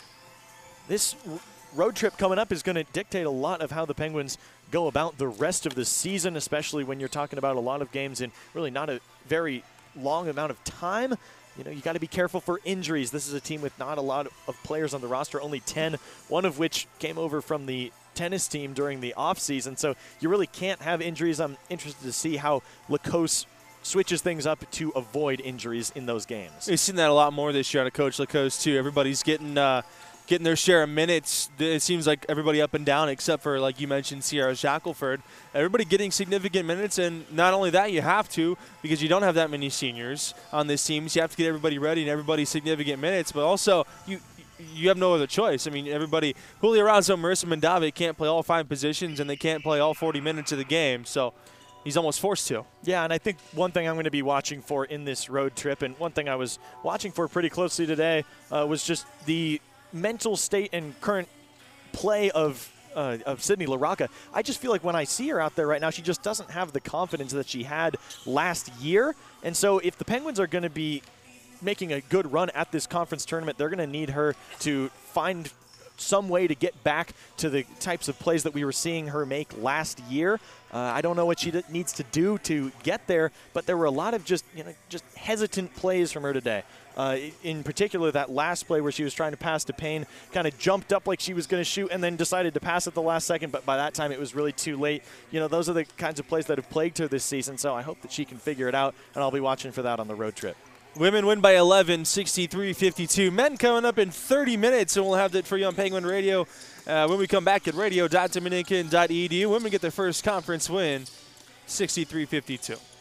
this r- road trip coming up is going to dictate a lot of how the Penguins go about the rest of the season, especially when you're talking about a lot of games in really not a very long amount of time. You know, you got to be careful for injuries. This is a team with not a lot of players on the roster, only ten, one of which came over from the tennis team during the offseason. So you really can't have injuries. I'm interested to see how Lacoste switches things up to avoid injuries in those games.
We've seen that a lot more this year out of Coach Lacoste, too. Everybody's getting uh, getting their share of minutes. It seems like everybody up and down except for, like you mentioned, Sierra Shackelford. Everybody getting significant minutes, and not only that, you have to because you don't have that many seniors on this team. So you have to get everybody ready and everybody significant minutes, but also you you have no other choice. I mean, everybody, Julio Razo, Marissa Mandave can't play all five positions, and they can't play all forty minutes of the game. So he's almost forced to.
Yeah, and I think one thing I'm going to be watching for in this road trip, and one thing I was watching for pretty closely today, uh, was just the mental state and current play of uh, of Sydney LaRocca. I just feel like when I see her out there right now, she just doesn't have the confidence that she had last year. And so if the Penguins are going to be making a good run at this conference tournament, they're going to need her to find some way to get back to the types of plays that we were seeing her make last year. Uh, I don't know what she d- needs to do to get there, but there were a lot of just, you know, just hesitant plays from her today. Uh, in particular, that last play where she was trying to pass to Payne, kind of jumped up like she was going to shoot and then decided to pass at the last second, but by that time it was really too late. You know, those are the kinds of plays that have plagued her this season, so I hope that she can figure it out, and I'll be watching for that on the road trip.
Women win by eleven, sixty-three fifty-two. Men coming up in thirty minutes, and we'll have that for you on Penguin Radio uh, when we come back at radio dot dominican dot e d u. Women get their first conference win, sixty-three fifty-two.